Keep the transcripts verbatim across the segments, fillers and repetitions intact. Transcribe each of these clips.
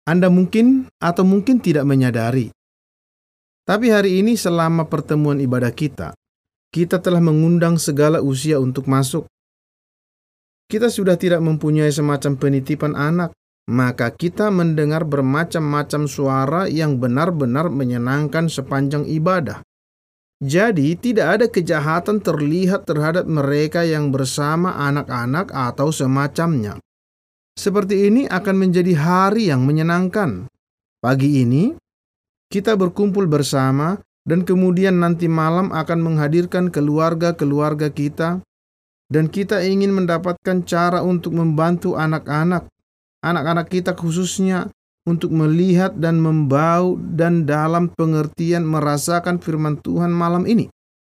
Anda mungkin atau mungkin tidak menyadari, tapi hari ini selama pertemuan ibadah kita, kita telah mengundang segala usia untuk masuk. Kita sudah tidak mempunyai semacam penitipan anak, maka kita mendengar bermacam-macam suara yang benar-benar menyenangkan sepanjang ibadah. Jadi tidak ada kejahatan terlihat terhadap mereka yang bersama anak-anak atau semacamnya. Seperti ini akan menjadi hari yang menyenangkan. Pagi ini, kita berkumpul bersama dan kemudian nanti malam akan menghadirkan keluarga-keluarga kita dan kita ingin mendapatkan cara untuk membantu anak-anak, anak-anak kita khususnya untuk melihat dan membau dan dalam pengertian merasakan firman Tuhan malam ini.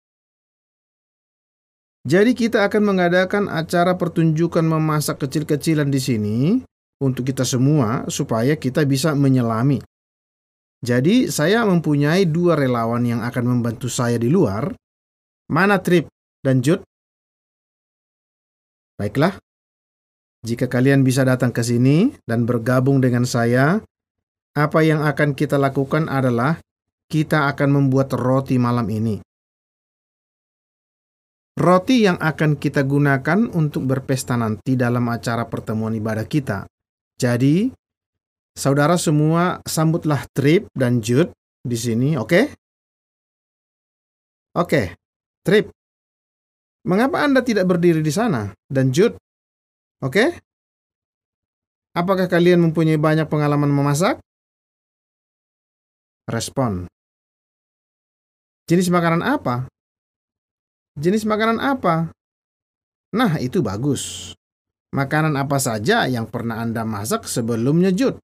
Jadi kita akan mengadakan acara pertunjukan memasak kecil-kecilan di sini untuk kita semua supaya kita bisa menyelami. Jadi saya mempunyai dua relawan yang akan membantu saya di luar. Mana Trip dan Jude? Baiklah, jika kalian bisa datang ke sini dan bergabung dengan saya, apa yang akan kita lakukan adalah kita akan membuat roti malam ini. Roti yang akan kita gunakan untuk berpesta nanti dalam acara pertemuan ibadah kita. Jadi, saudara semua sambutlah Trip dan Jude di sini, oke? Okay? Oke, okay. Trip, mengapa Anda tidak berdiri di sana? Dan Jude, oke? Okay? Apakah kalian mempunyai banyak pengalaman memasak? Respon. Jenis makanan apa? Jenis makanan apa? Nah, itu bagus. Makanan apa saja yang pernah Anda masak sebelumnya, Jude?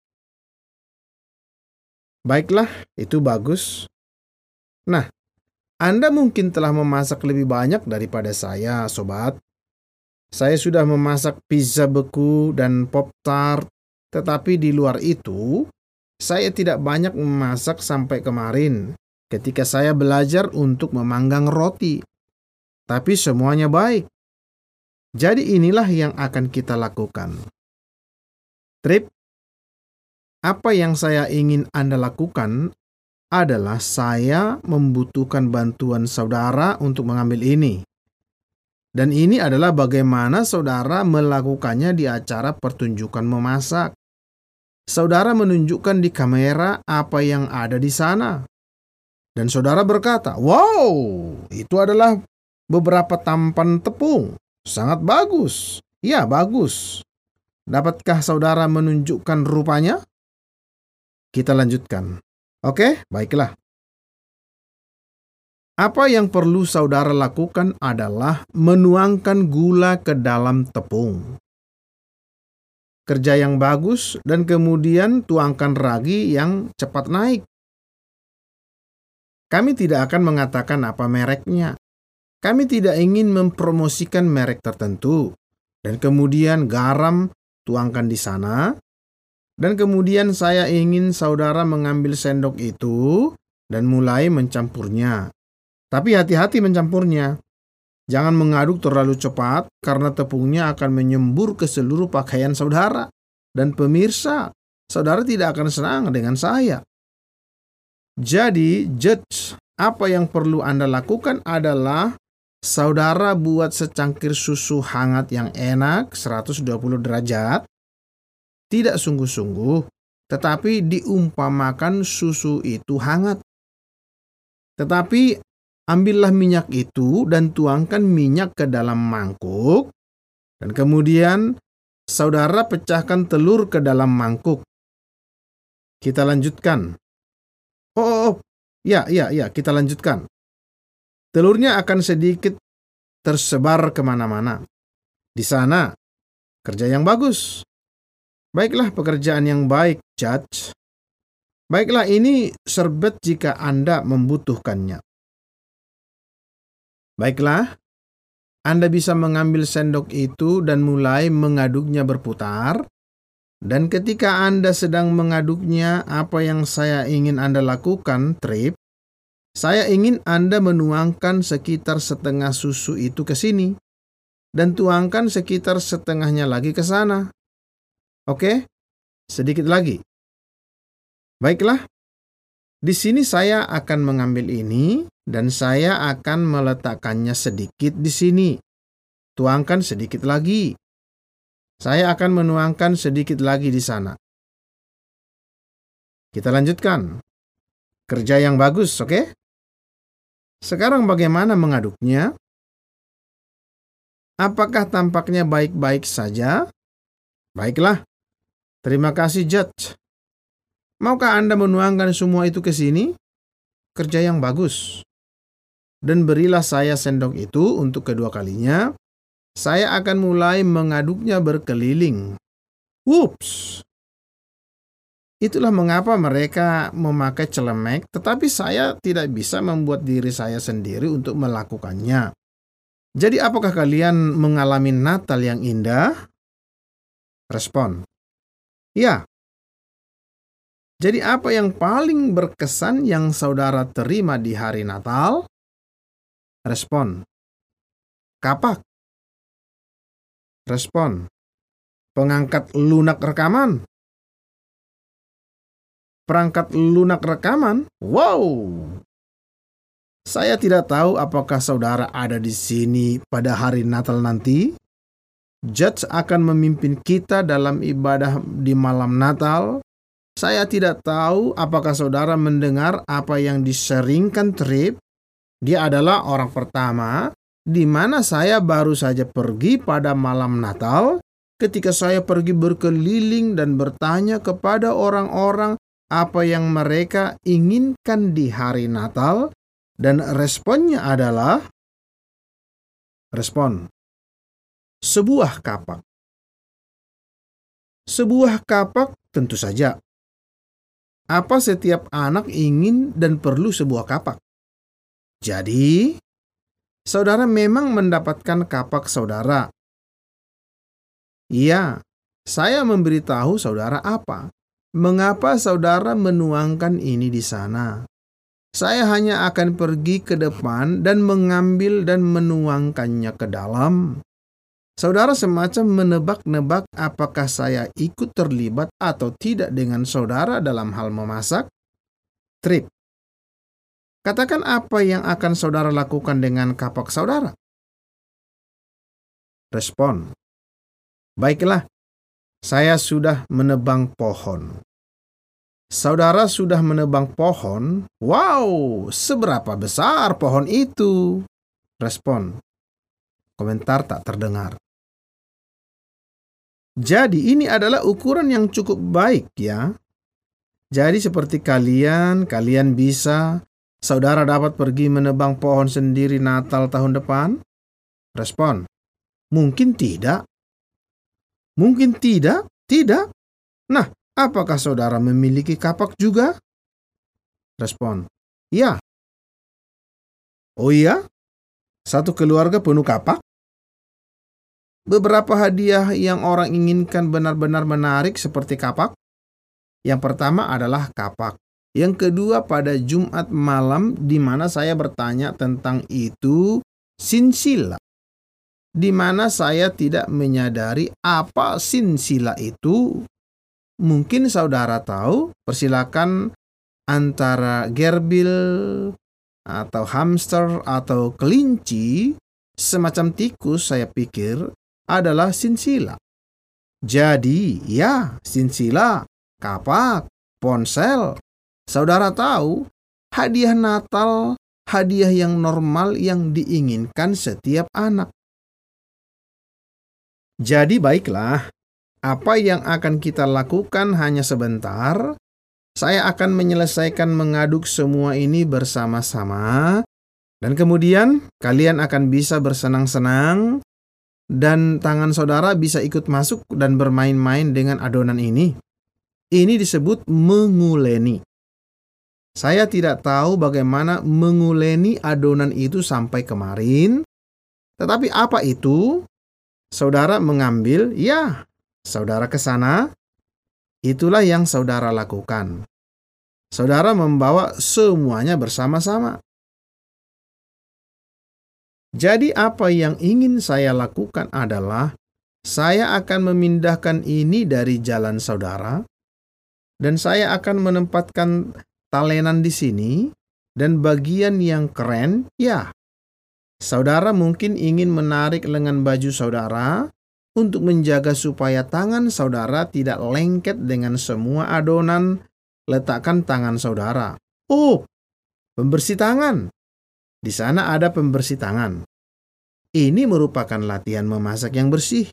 Baiklah, itu bagus. Nah, Anda mungkin telah memasak lebih banyak daripada saya, sobat. Saya sudah memasak pizza beku dan pop-tart, tetapi di luar itu, saya tidak banyak memasak sampai kemarin ketika saya belajar untuk memanggang roti. Tapi semuanya baik. Jadi inilah yang akan kita lakukan. Trip, apa yang saya ingin Anda lakukan adalah saya membutuhkan bantuan saudara untuk mengambil ini. Dan ini adalah bagaimana saudara melakukannya di acara pertunjukan memasak. Saudara menunjukkan di kamera apa yang ada di sana. Dan saudara berkata, "Wow, itu adalah beberapa tampan tepung. Sangat bagus." Ya, bagus. Dapatkah saudara menunjukkan rupanya? Kita lanjutkan. Oke, baiklah. Apa yang perlu saudara lakukan adalah menuangkan gula ke dalam tepung. Kerja yang bagus dan kemudian tuangkan ragi yang cepat naik. Kami tidak akan mengatakan apa mereknya. Kami tidak ingin mempromosikan merek tertentu. Dan kemudian garam tuangkan di sana. Dan kemudian saya ingin saudara mengambil sendok itu dan mulai mencampurnya. Tapi hati-hati mencampurnya. Jangan mengaduk terlalu cepat karena tepungnya akan menyembur ke seluruh pakaian saudara. Dan pemirsa, saudara tidak akan senang dengan saya. Jadi, judge, apa yang perlu Anda lakukan adalah saudara buat secangkir susu hangat yang enak, seratus dua puluh derajat. Tidak sungguh-sungguh, tetapi diumpamakan susu itu hangat. Tetapi ambillah minyak itu dan tuangkan minyak ke dalam mangkuk. Dan kemudian saudara pecahkan telur ke dalam mangkuk. Kita lanjutkan. Oh, oh, oh. Ya, ya, ya, kita lanjutkan. Telurnya akan sedikit tersebar kemana-mana. Di sana, kerja yang bagus. Baiklah, pekerjaan yang baik, Judge. Baiklah, ini serbet jika Anda membutuhkannya. Baiklah, Anda bisa mengambil sendok itu dan mulai mengaduknya berputar. Dan ketika Anda sedang mengaduknya, apa yang saya ingin Anda lakukan, Trip, saya ingin Anda menuangkan sekitar setengah susu itu ke sini. Dan tuangkan sekitar setengahnya lagi ke sana. Oke, sedikit lagi. Baiklah, di sini saya akan mengambil ini dan saya akan meletakkannya sedikit di sini. Tuangkan sedikit lagi. Saya akan menuangkan sedikit lagi di sana. Kita lanjutkan. Kerja yang bagus, oke? Sekarang bagaimana mengaduknya? Apakah tampaknya baik-baik saja? Baiklah. Terima kasih, Judge. Maukah Anda menuangkan semua itu ke sini? Kerja yang bagus. Dan berilah saya sendok itu untuk kedua kalinya. Saya akan mulai mengaduknya berkeliling. Whoops! Itulah mengapa mereka memakai celemek, tetapi saya tidak bisa membuat diri saya sendiri untuk melakukannya. Jadi apakah kalian mengalami Natal yang indah? Respon. Ya. Jadi apa yang paling berkesan yang saudara terima di hari Natal? Respon. Kapak. Respon. Pengangkat lunak rekaman. Perangkat lunak rekaman? Wow! Saya tidak tahu apakah saudara ada di sini pada hari Natal nanti. Judge akan memimpin kita dalam ibadah di malam Natal. Saya tidak tahu apakah saudara mendengar apa yang diseringkan Trip. Dia adalah orang pertama di mana saya baru saja pergi pada malam Natal ketika saya pergi berkeliling dan bertanya kepada orang-orang apa yang mereka inginkan di hari Natal, dan responnya adalah respon sebuah kapak. Sebuah kapak tentu saja. Apa setiap anak ingin dan perlu sebuah kapak? Jadi, saudara memang mendapatkan kapak saudara. Iya, saya memberitahu saudara apa. Mengapa saudara menuangkan ini di sana? Saya hanya akan pergi ke depan dan mengambil dan menuangkannya ke dalam. Saudara semacam menebak-nebak apakah saya ikut terlibat atau tidak dengan saudara dalam hal memasak? Trip. Katakan apa yang akan saudara lakukan dengan kapak saudara? Respon. Baiklah. Saya sudah menebang pohon. Saudara sudah menebang pohon? Wow, seberapa besar pohon itu? Respon. Komentar tak terdengar. Jadi ini adalah ukuran yang cukup baik ya. Jadi seperti kalian, kalian bisa, saudara dapat pergi menebang pohon sendiri Natal tahun depan? Respon. Mungkin tidak. Mungkin tidak, tidak. Nah, apakah saudara memiliki kapak juga? Respon, ya. Oh iya? Satu keluarga penuh kapak? Beberapa hadiah yang orang inginkan benar-benar menarik seperti kapak. Yang pertama adalah kapak. Yang kedua pada Jumat malam di mana saya bertanya tentang itu, sinsila. Di mana saya tidak menyadari apa sinsila itu. Mungkin saudara tahu, persilakan antara gerbil atau hamster atau kelinci, semacam tikus saya pikir, adalah sinsila. Jadi, ya, sinsila, kapak, ponsel. Saudara tahu, hadiah Natal, hadiah yang normal yang diinginkan setiap anak. Jadi baiklah, apa yang akan kita lakukan hanya sebentar. Saya akan menyelesaikan mengaduk semua ini bersama-sama. Dan kemudian kalian akan bisa bersenang-senang. Dan tangan saudara bisa ikut masuk dan bermain-main dengan adonan ini. Ini disebut menguleni. Saya tidak tahu bagaimana menguleni adonan itu sampai kemarin. Tetapi apa itu? Saudara mengambil, ya, saudara ke sana. Itulah yang saudara lakukan. Saudara membawa semuanya bersama-sama. Jadi apa yang ingin saya lakukan adalah saya akan memindahkan ini dari jalan saudara Dan saya akan menempatkan talenan di sini, dan bagian yang keren, ya, saudara mungkin ingin menarik lengan baju saudara untuk menjaga supaya tangan saudara tidak lengket dengan semua adonan. Letakkan tangan saudara. Oh, pembersih tangan. Di sana ada pembersih tangan. Ini merupakan latihan memasak yang bersih.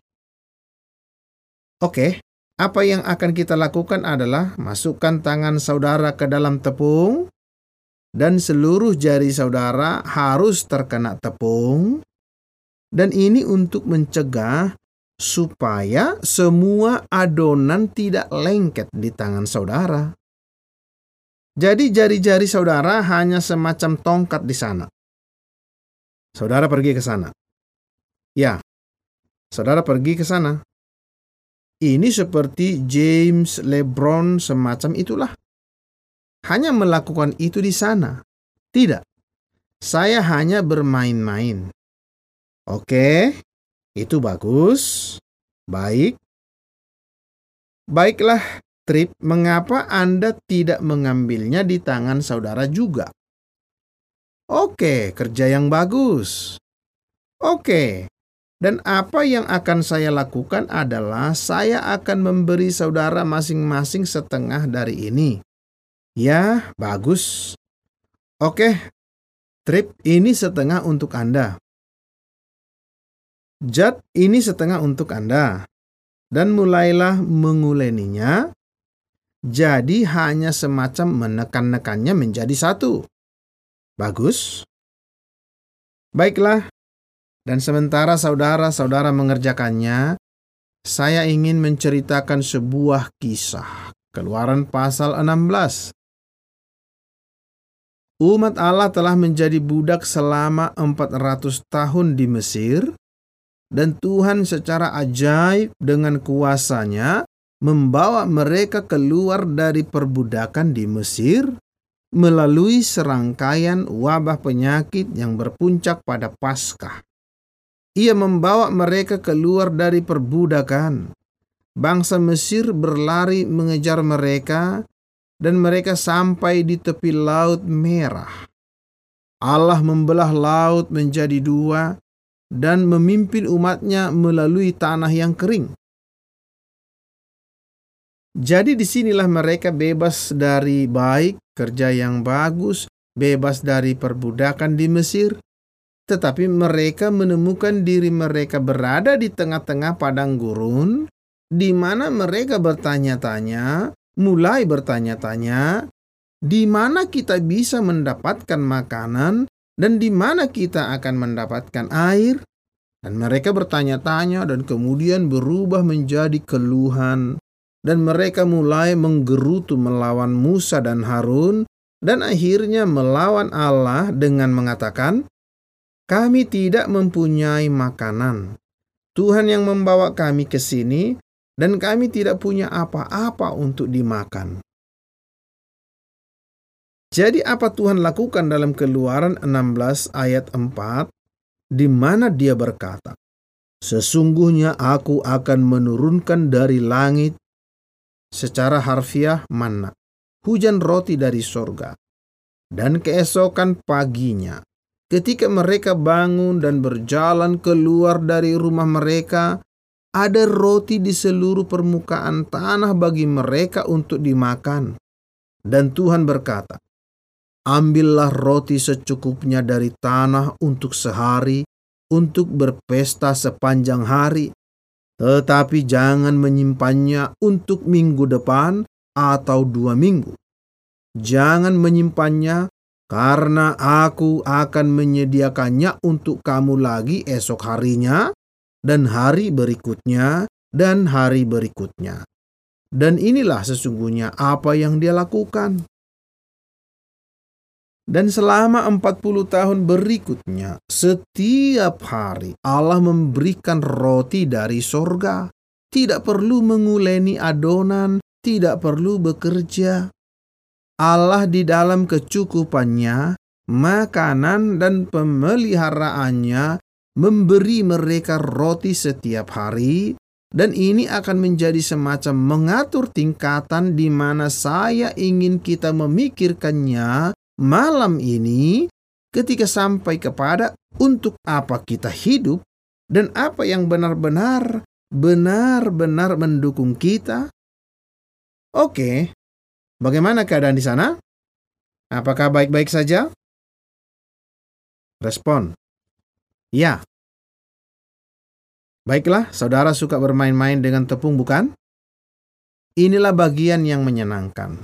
Oke. Apa yang akan kita lakukan adalah masukkan tangan saudara ke dalam tepung, dan seluruh jari saudara harus terkena tepung, dan ini untuk mencegah supaya semua adonan tidak lengket di tangan saudara. Jadi jari-jari saudara hanya semacam tongkat di sana. Saudara pergi ke sana. Ya, saudara pergi ke sana. Ini seperti James LeBron, semacam itulah. Hanya melakukan itu di sana. Tidak, saya hanya bermain-main. Oke, itu bagus. Baik. Baiklah, Trip, mengapa Anda tidak mengambilnya di tangan saudara juga? Oke, kerja yang bagus. Oke. Dan apa yang akan saya lakukan adalah saya akan memberi saudara masing-masing setengah dari ini. Ya, bagus. Oke, Trip, ini setengah untuk Anda. Jad, ini setengah untuk Anda. Dan mulailah menguleninya. Jadi hanya semacam menekan-nekannya menjadi satu. Bagus. Baiklah. Dan sementara saudara-saudara mengerjakannya, saya ingin menceritakan sebuah kisah. Keluaran pasal enam belas. Umat Allah telah menjadi budak selama empat ratus tahun di Mesir, dan Tuhan secara ajaib dengan kuasa-Nya membawa mereka keluar dari perbudakan di Mesir melalui serangkaian wabah penyakit yang berpuncak pada Paskah. Ia membawa mereka keluar dari perbudakan. Bangsa Mesir berlari mengejar mereka, dan mereka sampai di tepi Laut Merah. Allah membelah laut menjadi dua dan memimpin umatnya melalui tanah yang kering. Jadi disinilah mereka bebas dari baik, kerja yang bagus, bebas dari perbudakan di Mesir. Tetapi mereka menemukan diri mereka berada di tengah-tengah padang gurun, di mana mereka bertanya-tanya, mulai bertanya-tanya, di mana kita bisa mendapatkan makanan dan di mana kita akan mendapatkan air? Dan mereka bertanya-tanya dan kemudian berubah menjadi keluhan, dan mereka mulai menggerutu melawan Musa dan Harun, dan akhirnya melawan Allah dengan mengatakan, kami tidak mempunyai makanan. Tuhan yang membawa kami ke sini, dan kami tidak punya apa-apa untuk dimakan. Jadi apa Tuhan lakukan dalam Keluaran enam belas ayat empat, di mana Dia berkata, sesungguhnya aku akan menurunkan dari langit, secara harfiah manna, hujan roti dari sorga, dan keesokan paginya, ketika mereka bangun dan berjalan keluar dari rumah mereka, ada roti di seluruh permukaan tanah bagi mereka untuk dimakan. Dan Tuhan berkata, ambillah roti secukupnya dari tanah untuk sehari, untuk berpesta sepanjang hari, tetapi jangan menyimpannya untuk minggu depan atau dua minggu. Jangan menyimpannya, karena aku akan menyediakannya untuk kamu lagi esok harinya, dan hari berikutnya, dan hari berikutnya. Dan inilah sesungguhnya apa yang Dia lakukan. Dan selama empat puluh tahun berikutnya, setiap hari Allah memberikan roti dari sorga. Tidak perlu menguleni adonan, tidak perlu bekerja. Allah di dalam kecukupannya, makanan dan pemeliharaannya memberi mereka roti setiap hari, Dan ini akan menjadi semacam mengatur tingkatan di mana saya ingin kita memikirkannya malam ini ketika sampai kepada untuk apa kita hidup dan apa yang benar-benar benar-benar mendukung kita. Oke, bagaimana keadaan di sana? Apakah baik-baik saja? Respon, ya. Baiklah, saudara suka bermain-main dengan tepung, bukan? Inilah bagian yang menyenangkan.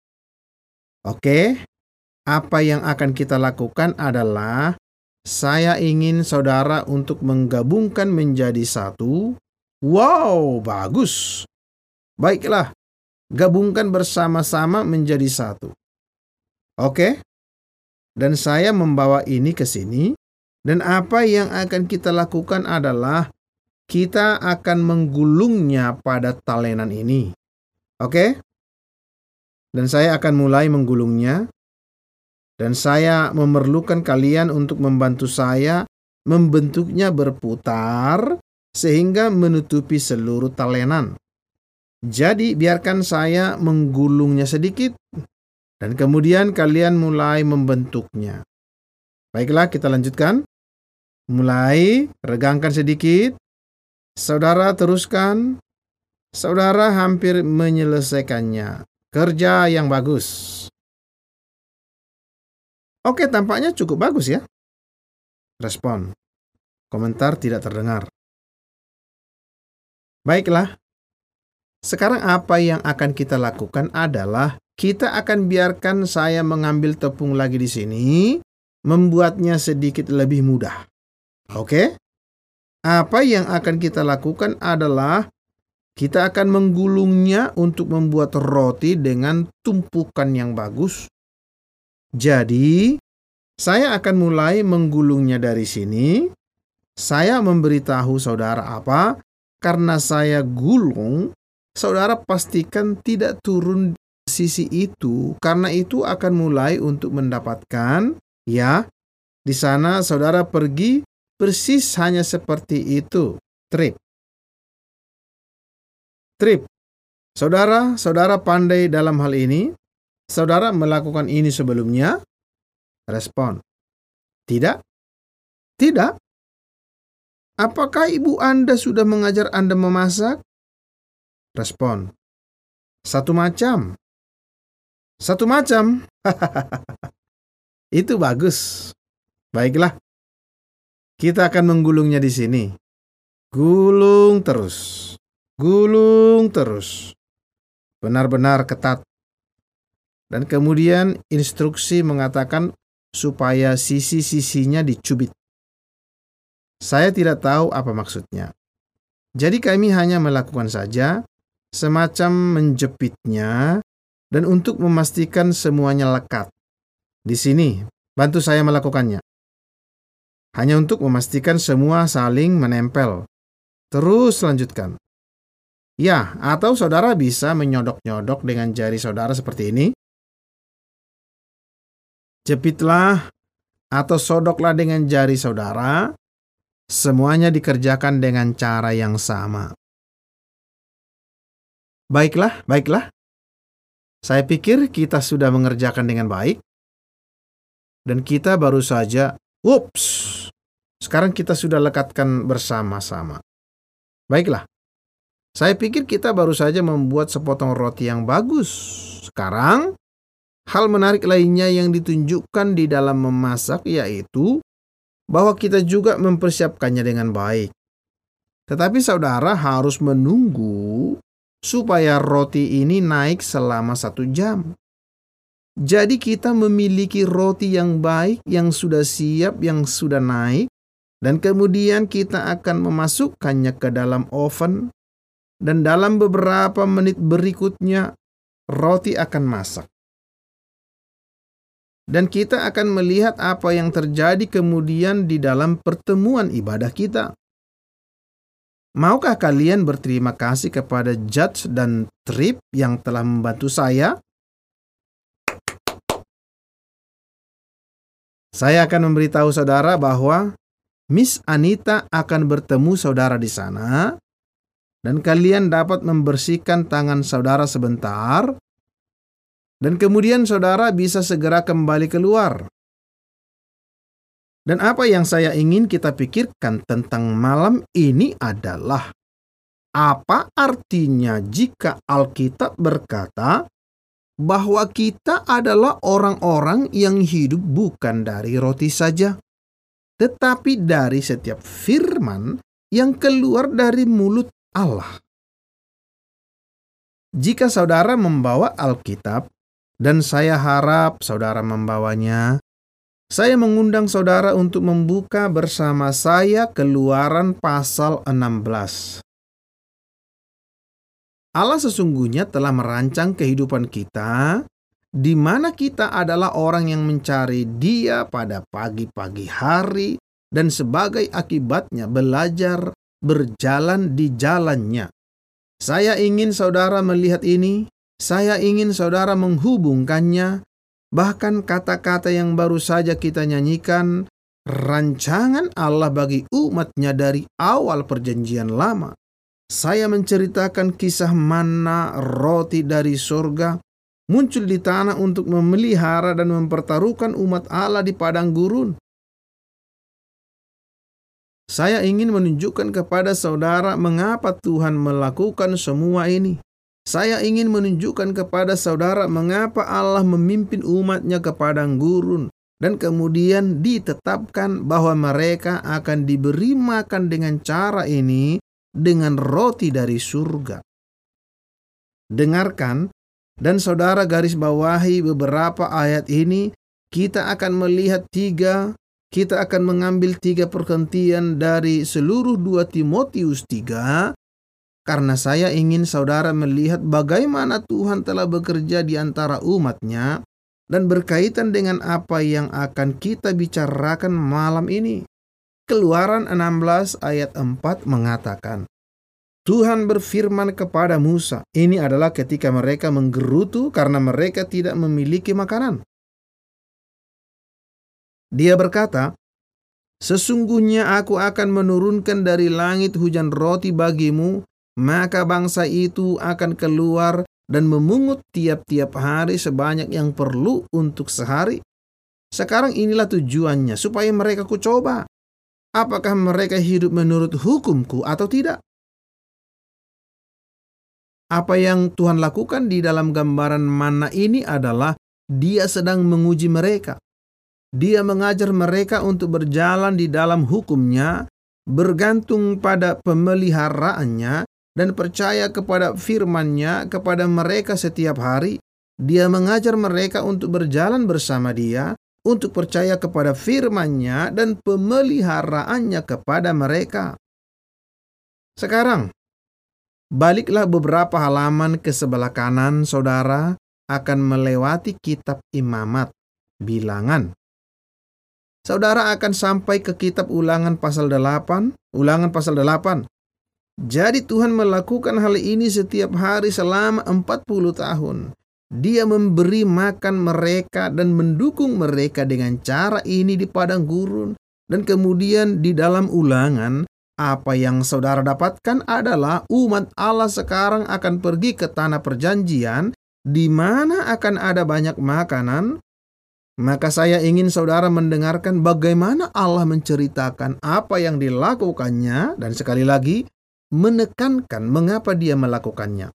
Oke, apa yang akan kita lakukan adalah saya ingin saudara untuk menggabungkan menjadi satu. Wow, bagus. Baiklah, gabungkan bersama-sama menjadi satu. Oke, dan saya membawa ini ke sini. Dan apa yang akan kita lakukan adalah kita akan menggulungnya pada talenan ini. Oke? Dan saya akan mulai menggulungnya. Dan saya memerlukan kalian untuk membantu saya membentuknya berputar sehingga menutupi seluruh talenan. Jadi biarkan saya menggulungnya sedikit dan kemudian kalian mulai membentuknya. Baiklah, kita lanjutkan. Mulai, regangkan sedikit. Saudara teruskan. Saudara hampir menyelesaikannya. Kerja yang bagus. Oke, tampaknya cukup bagus ya. Respon. Komentar tidak terdengar. Baiklah. Sekarang apa yang akan kita lakukan adalah kita akan biarkan saya mengambil tepung lagi di sini, membuatnya sedikit lebih mudah. Oke? Apa yang akan kita lakukan adalah kita akan menggulungnya untuk membuat roti dengan tumpukan yang bagus. Jadi, saya akan mulai menggulungnya dari sini. Saya memberitahu saudara apa? Karena saya gulung, saudara pastikan tidak turun sisi itu. Karena itu akan mulai untuk mendapatkan, ya, di sana saudara pergi persis hanya seperti itu. Trip. Trip. Saudara, saudara pandai dalam hal ini. Saudara melakukan ini sebelumnya. Respon. Tidak. Tidak. Apakah ibu Anda sudah mengajar Anda memasak? Respon. Satu macam. Satu macam. Itu bagus. Baiklah. Kita akan menggulungnya di sini. Gulung terus. Gulung terus. Benar-benar ketat. Dan kemudian instruksi mengatakan supaya sisi-sisinya dicubit. Saya tidak tahu apa maksudnya. Jadi kami hanya melakukan saja semacam menjepitnya dan untuk memastikan semuanya lekat. Di sini, bantu saya melakukannya. Hanya untuk memastikan semua saling menempel. Terus lanjutkan. Ya, atau saudara bisa menyodok-nyodok dengan jari saudara seperti ini. Jepitlah atau sodoklah dengan jari saudara. Semuanya dikerjakan dengan cara yang sama. Baiklah, baiklah. Saya pikir kita sudah mengerjakan dengan baik. Dan kita baru saja, ups, sekarang kita sudah lekatkan bersama-sama. Baiklah. Saya pikir kita baru saja membuat sepotong roti yang bagus. Sekarang, hal menarik lainnya yang ditunjukkan di dalam memasak yaitu bahwa kita juga mempersiapkannya dengan baik. Tetapi saudara harus menunggu supaya roti ini naik selama satu jam. Jadi kita memiliki roti yang baik, yang sudah siap, yang sudah naik. Dan kemudian kita akan memasukkannya ke dalam oven. Dan dalam beberapa menit berikutnya, roti akan masak. Dan kita akan melihat apa yang terjadi kemudian di dalam pertemuan ibadah kita. Maukah kalian berterima kasih kepada Judge dan Trip yang telah membantu saya? Saya akan memberitahu saudara bahwa Miss Anita akan bertemu saudara di sana. dan kalian dapat membersihkan tangan saudara sebentar, dan kemudian saudara bisa segera kembali keluar. Dan apa yang saya ingin kita pikirkan tentang malam ini adalah, apa artinya jika Alkitab berkata bahwa kita adalah orang-orang yang hidup bukan dari roti saja, tetapi dari setiap firman yang keluar dari mulut Allah. Jika saudara membawa Alkitab, dan saya harap saudara membawanya, saya mengundang saudara untuk membuka bersama saya Keluaran pasal enam belas. Allah sesungguhnya telah merancang kehidupan kita, di mana kita adalah orang yang mencari Dia pada pagi-pagi hari, dan sebagai akibatnya belajar berjalan di jalannya. Saya ingin saudara melihat ini, saya ingin saudara menghubungkannya, bahkan kata-kata yang baru saja kita nyanyikan, rancangan Allah bagi umatnya dari awal perjanjian lama. Saya menceritakan kisah manna roti dari surga muncul di tanah untuk memelihara dan mempertaruhkan umat Allah di padang gurun. Saya ingin menunjukkan kepada saudara mengapa Tuhan melakukan semua ini. Saya ingin menunjukkan kepada saudara mengapa Allah memimpin umatnya ke padang gurun, dan kemudian ditetapkan bahwa mereka akan diberi makan dengan cara ini, dengan roti dari surga. Dengarkan, dan saudara garis bawahi beberapa ayat ini. Kita akan melihat tiga, kita akan mengambil tiga perhentian dari seluruh dua Timotius tiga, karena saya ingin saudara melihat bagaimana Tuhan telah bekerja di antara umatnya, dan berkaitan dengan apa yang akan kita bicarakan malam ini. Keluaran enam belas ayat empat mengatakan, Tuhan berfirman kepada Musa, ini adalah ketika mereka menggerutu karena mereka tidak memiliki makanan. Dia berkata, sesungguhnya aku akan menurunkan dari langit hujan roti bagimu, maka bangsa itu akan keluar dan memungut tiap-tiap hari sebanyak yang perlu untuk sehari. Sekarang inilah tujuannya, supaya mereka kucoba, apakah mereka hidup menurut hukumku atau tidak. Apa yang Tuhan lakukan di dalam gambaran manna ini adalah Dia sedang menguji mereka. Dia mengajar mereka untuk berjalan di dalam hukumnya, bergantung pada pemeliharaannya, dan percaya kepada firman-Nya kepada mereka setiap hari. Dia mengajar mereka untuk berjalan bersama Dia, untuk percaya kepada firman-Nya dan pemeliharaannya kepada mereka. Sekarang, baliklah beberapa halaman ke sebelah kanan, saudara akan melewati kitab Imamat, Bilangan. Saudara akan sampai ke kitab Ulangan pasal delapan, Ulangan pasal delapan. Jadi Tuhan melakukan hal ini setiap hari selama empat puluh tahun. Dia memberi makan mereka dan mendukung mereka dengan cara ini di padang gurun. Dan kemudian di dalam Ulangan, apa yang saudara dapatkan adalah umat Allah sekarang akan pergi ke tanah perjanjian, di mana akan ada banyak makanan. Maka saya ingin saudara mendengarkan bagaimana Allah menceritakan apa yang dilakukannya, dan sekali lagi menekankan mengapa Dia melakukannya.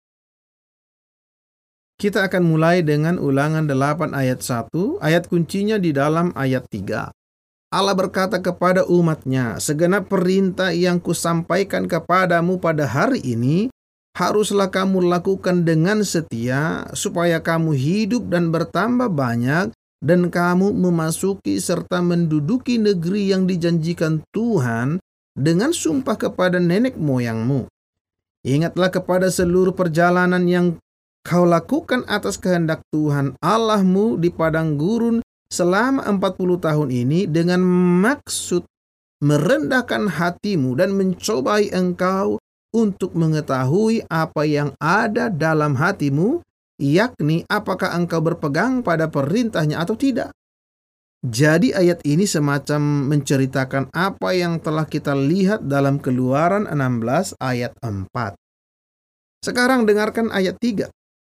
Kita akan mulai dengan Ulangan delapan ayat satu, ayat kuncinya di dalam ayat tiga. Allah berkata kepada umatnya, segenap perintah yang kusampaikan kepadamu pada hari ini, haruslah kamu lakukan dengan setia, supaya kamu hidup dan bertambah banyak, dan kamu memasuki serta menduduki negeri yang dijanjikan Tuhan dengan sumpah kepada nenek moyangmu. Ingatlah kepada seluruh perjalanan yang kau lakukan atas kehendak Tuhan Allahmu di padang gurun selama empat puluh tahun ini, dengan maksud merendahkan hatimu dan mencobai engkau untuk mengetahui apa yang ada dalam hatimu, yakni apakah engkau berpegang pada perintahnya atau tidak. Jadi ayat ini semacam menceritakan apa yang telah kita lihat dalam Keluaran enam belas ayat empat. Sekarang dengarkan ayat tiga.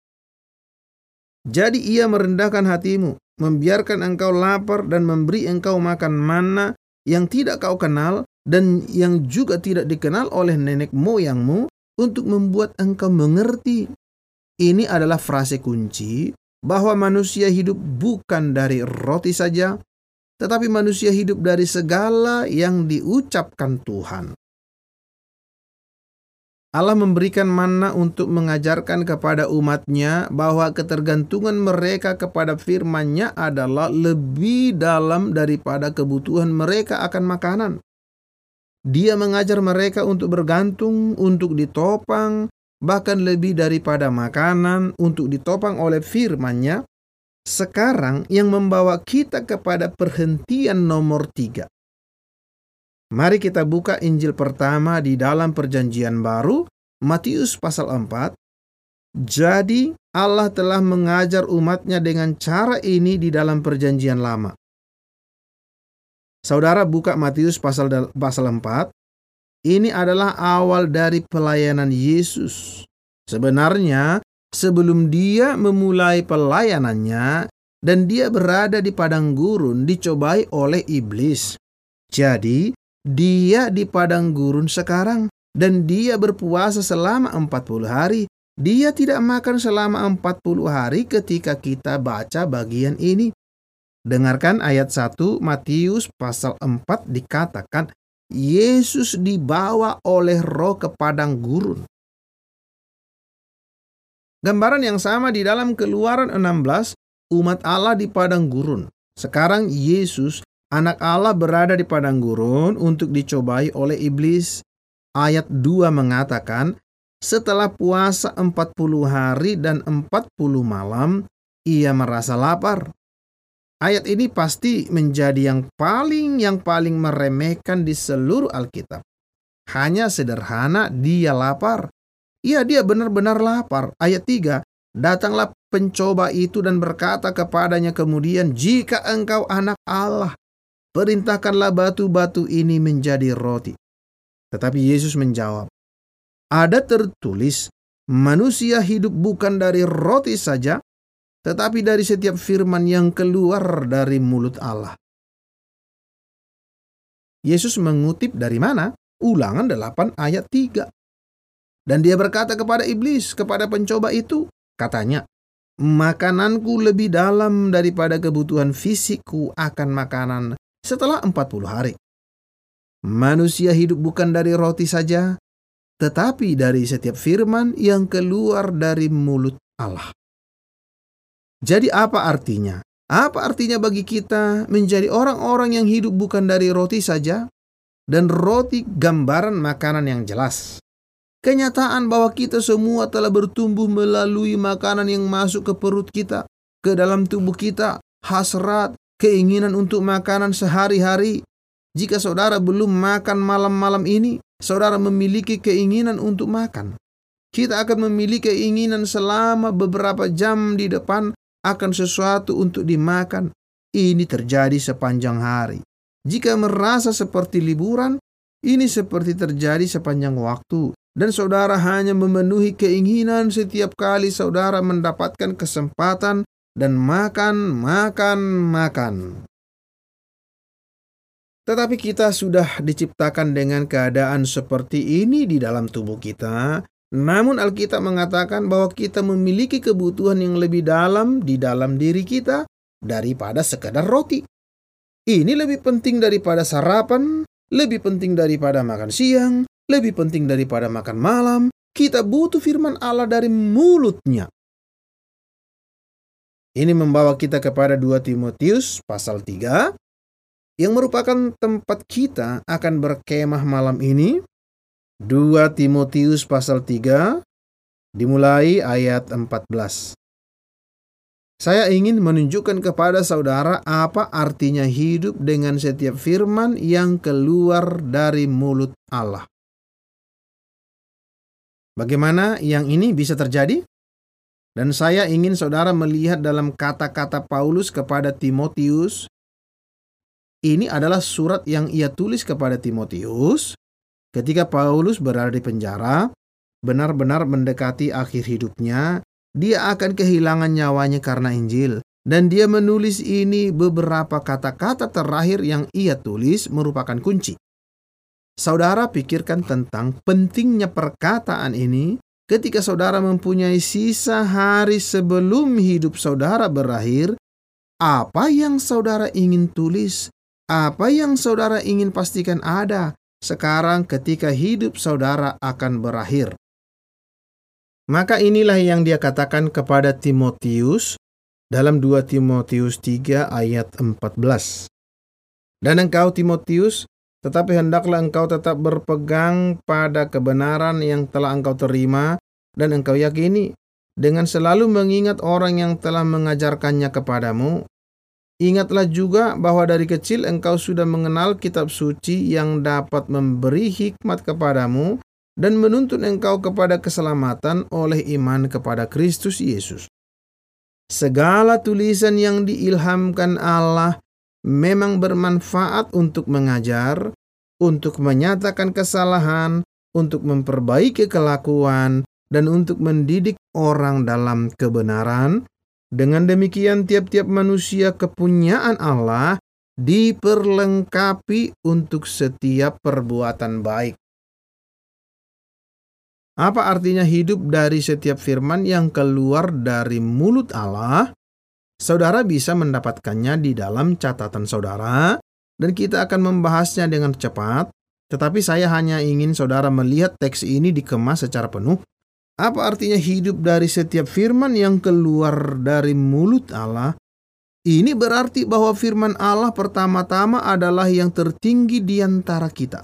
Jadi ia merendahkan hatimu, membiarkan engkau lapar dan memberi engkau makan manna yang tidak kau kenal dan yang juga tidak dikenal oleh nenek moyangmu, untuk membuat engkau mengerti. Ini adalah frase kunci bahwa manusia hidup bukan dari roti saja, tetapi manusia hidup dari segala yang diucapkan Tuhan. Allah memberikan manna untuk mengajarkan kepada umatnya bahwa ketergantungan mereka kepada firman-Nya adalah lebih dalam daripada kebutuhan mereka akan makanan. Dia mengajar mereka untuk bergantung, untuk ditopang, bahkan lebih daripada makanan, untuk ditopang oleh firman-Nya. Sekarang yang membawa kita kepada perhentian nomor tiga. Mari kita buka Injil pertama di dalam Perjanjian Baru, Matius pasal empat. Jadi Allah telah mengajar umatnya dengan cara ini di dalam Perjanjian Lama. Saudara buka Matius pasal pasal empat. Ini adalah awal dari pelayanan Yesus. Sebenarnya sebelum dia memulai pelayanannya dan dia berada di padang gurun dicobai oleh iblis. Jadi dia di padang gurun sekarang dan dia berpuasa selama empat puluh hari. Dia tidak makan selama empat puluh hari ketika kita baca bagian ini. Dengarkan ayat satu Matius pasal empat, dikatakan Yesus dibawa oleh Roh ke padang gurun. Gambaran yang sama di dalam Keluaran enam belas, umat Allah di padang gurun. Sekarang Yesus, anak Allah, berada di padang gurun untuk dicobai oleh iblis. Ayat dua mengatakan, setelah puasa empat puluh hari dan empat puluh malam, ia merasa lapar. Ayat ini pasti menjadi yang paling yang paling meremehkan di seluruh Alkitab. Hanya sederhana, dia lapar. Iya, dia benar-benar lapar. Ayat tiga, datanglah pencoba itu dan berkata kepadanya kemudian, jika engkau anak Allah, perintahkanlah batu-batu ini menjadi roti. Tetapi Yesus menjawab, ada tertulis, manusia hidup bukan dari roti saja, tetapi dari setiap firman yang keluar dari mulut Allah. Yesus mengutip dari mana? Ulangan delapan ayat tiga. Dan dia berkata kepada iblis, kepada pencoba itu, katanya, makananku lebih dalam daripada kebutuhan fisikku akan makanan setelah empat puluh hari. Manusia hidup bukan dari roti saja, tetapi dari setiap firman yang keluar dari mulut Allah. Jadi apa artinya? Apa artinya bagi kita menjadi orang-orang yang hidup bukan dari roti saja? Dan roti gambaran makanan yang jelas. Kenyataan bahwa kita semua telah bertumbuh melalui makanan yang masuk ke perut kita, ke dalam tubuh kita, hasrat, keinginan untuk makanan sehari-hari. Jika saudara belum makan malam-malam ini, saudara memiliki keinginan untuk makan. Kita akan memiliki keinginan selama beberapa jam di depan akan sesuatu untuk dimakan. Ini terjadi sepanjang hari. Jika merasa seperti liburan, ini seperti terjadi sepanjang waktu. Dan saudara hanya memenuhi keinginan setiap kali saudara mendapatkan kesempatan dan makan, makan, makan. Tetapi kita sudah diciptakan dengan keadaan seperti ini di dalam tubuh kita. Namun Alkitab mengatakan bahwa kita memiliki kebutuhan yang lebih dalam di dalam diri kita daripada sekedar roti. Ini lebih penting daripada sarapan, lebih penting daripada makan siang, lebih penting daripada makan malam. Kita butuh firman Allah dari mulut-Nya. Ini membawa kita kepada dua Timotius pasal tiga, yang merupakan tempat kita akan berkemah malam ini. dua Timotius pasal tiga, dimulai ayat empat belas. Saya ingin menunjukkan kepada saudara apa artinya hidup dengan setiap firman yang keluar dari mulut Allah. Bagaimana yang ini bisa terjadi? Dan saya ingin saudara melihat dalam kata-kata Paulus kepada Timotius ini adalah surat yang ia tulis kepada Timotius ketika Paulus berada di penjara, benar-benar mendekati akhir hidupnya. Dia akan kehilangan nyawanya karena Injil. Dan dia menulis ini, beberapa kata-kata terakhir yang ia tulis merupakan kunci. Saudara pikirkan tentang pentingnya perkataan ini ketika saudara mempunyai sisa hari sebelum hidup saudara berakhir. Apa yang saudara ingin tulis? Apa yang saudara ingin pastikan ada sekarang ketika hidup saudara akan berakhir? Maka inilah yang dia katakan kepada Timotius dalam dua Timotius tiga ayat empat belas. Dan engkau Timotius, tetapi hendaklah engkau tetap berpegang pada kebenaran yang telah engkau terima dan engkau yakini, dengan selalu mengingat orang yang telah mengajarkannya kepadamu. Ingatlah juga bahwa dari kecil engkau sudah mengenal kitab suci yang dapat memberi hikmat kepadamu dan menuntun engkau kepada keselamatan oleh iman kepada Kristus Yesus. Segala tulisan yang diilhamkan Allah memang bermanfaat untuk mengajar, untuk menyatakan kesalahan, untuk memperbaiki kelakuan, dan untuk mendidik orang dalam kebenaran. Dengan demikian tiap-tiap manusia kepunyaan Allah diperlengkapi untuk setiap perbuatan baik. Apa artinya hidup dari setiap firman yang keluar dari mulut Allah? Saudara bisa mendapatkannya di dalam catatan saudara, dan kita akan membahasnya dengan cepat, tetapi saya hanya ingin saudara melihat teks ini dikemas secara penuh. Apa artinya hidup dari setiap firman yang keluar dari mulut Allah? Ini berarti bahwa firman Allah pertama-tama adalah yang tertinggi di antara kita.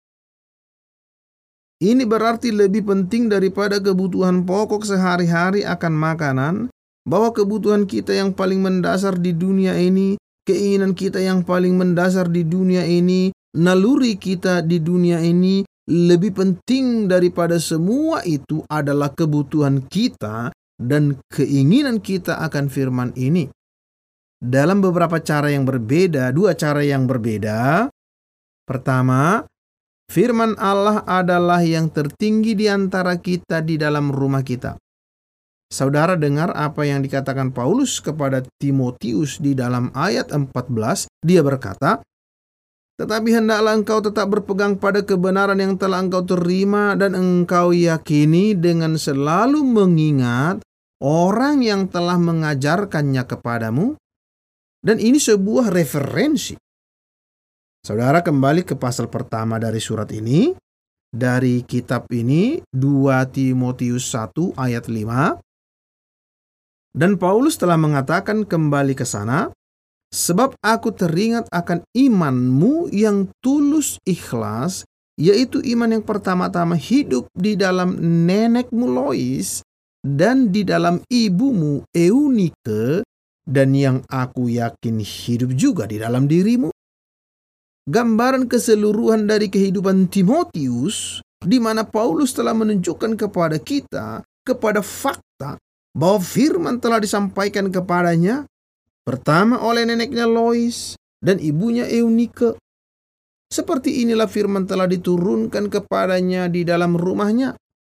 Ini berarti lebih penting daripada kebutuhan pokok sehari-hari akan makanan, bahwa kebutuhan kita yang paling mendasar di dunia ini, keinginan kita yang paling mendasar di dunia ini, naluri kita di dunia ini, lebih penting daripada semua itu adalah kebutuhan kita dan keinginan kita akan firman ini. Dalam beberapa cara yang berbeda, dua cara yang berbeda. Pertama, firman Allah adalah yang tertinggi di antara kita di dalam rumah kita. Saudara dengar apa yang dikatakan Paulus kepada Timotius di dalam ayat empat belas. Dia berkata, tetapi hendaklah engkau tetap berpegang pada kebenaran yang telah engkau terima dan engkau yakini, dengan selalu mengingat orang yang telah mengajarkannya kepadamu. Dan ini sebuah referensi. Saudara kembali ke pasal pertama dari surat ini, dari kitab ini, dua Timotius satu ayat lima. Dan Paulus telah mengatakan kembali ke sana, sebab aku teringat akan imanmu yang tulus ikhlas, yaitu iman yang pertama-tama hidup di dalam nenekmu Lois dan di dalam ibumu Eunike, dan yang aku yakin hidup juga di dalam dirimu. Gambaran keseluruhan dari kehidupan Timotius, di mana Paulus telah menunjukkan kepada kita, kepada fakta, bahwa firman telah disampaikan kepadanya, pertama oleh neneknya Lois dan ibunya Eunike. Seperti inilah firman telah diturunkan kepadanya di dalam rumahnya.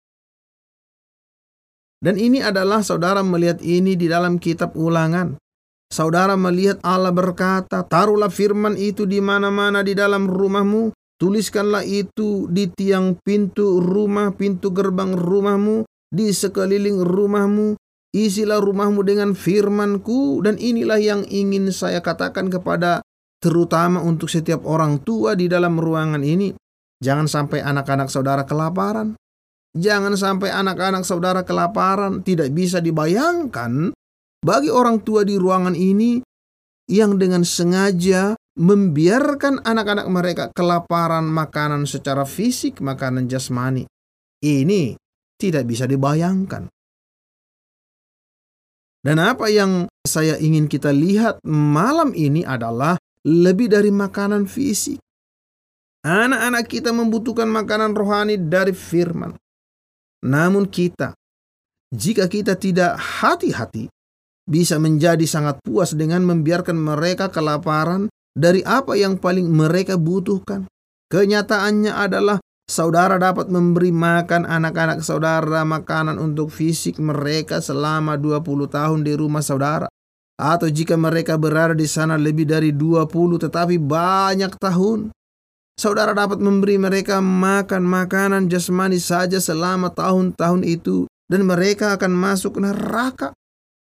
Dan ini adalah saudara melihat ini di dalam kitab Ulangan. Saudara melihat Allah berkata, taruhlah firman itu di mana-mana di dalam rumahmu, tuliskanlah itu di tiang pintu rumah, pintu gerbang rumahmu, di sekeliling rumahmu, isilah rumahmu dengan firman-Ku. Dan inilah yang ingin saya katakan kepada terutama untuk setiap orang tua di dalam ruangan ini. Jangan sampai anak-anak saudara kelaparan. Jangan sampai anak-anak saudara kelaparan. Tidak bisa dibayangkan bagi orang tua di ruangan ini yang dengan sengaja membiarkan anak-anak mereka kelaparan makanan secara fisik, makanan jasmani. Ini tidak bisa dibayangkan. Dan apa yang saya ingin kita lihat malam ini adalah lebih dari makanan fisik. Anak-anak kita membutuhkan makanan rohani dari firman. Namun kita, jika kita tidak hati-hati, bisa menjadi sangat puas dengan membiarkan mereka kelaparan dari apa yang paling mereka butuhkan. Kenyataannya adalah saudara dapat memberi makan anak-anak saudara makanan untuk fisik mereka selama dua puluh tahun di rumah saudara. Atau jika mereka berada di sana lebih dari dua puluh tetapi banyak tahun, saudara dapat memberi mereka makan makanan jasmani saja selama tahun-tahun itu, dan mereka akan masuk neraka.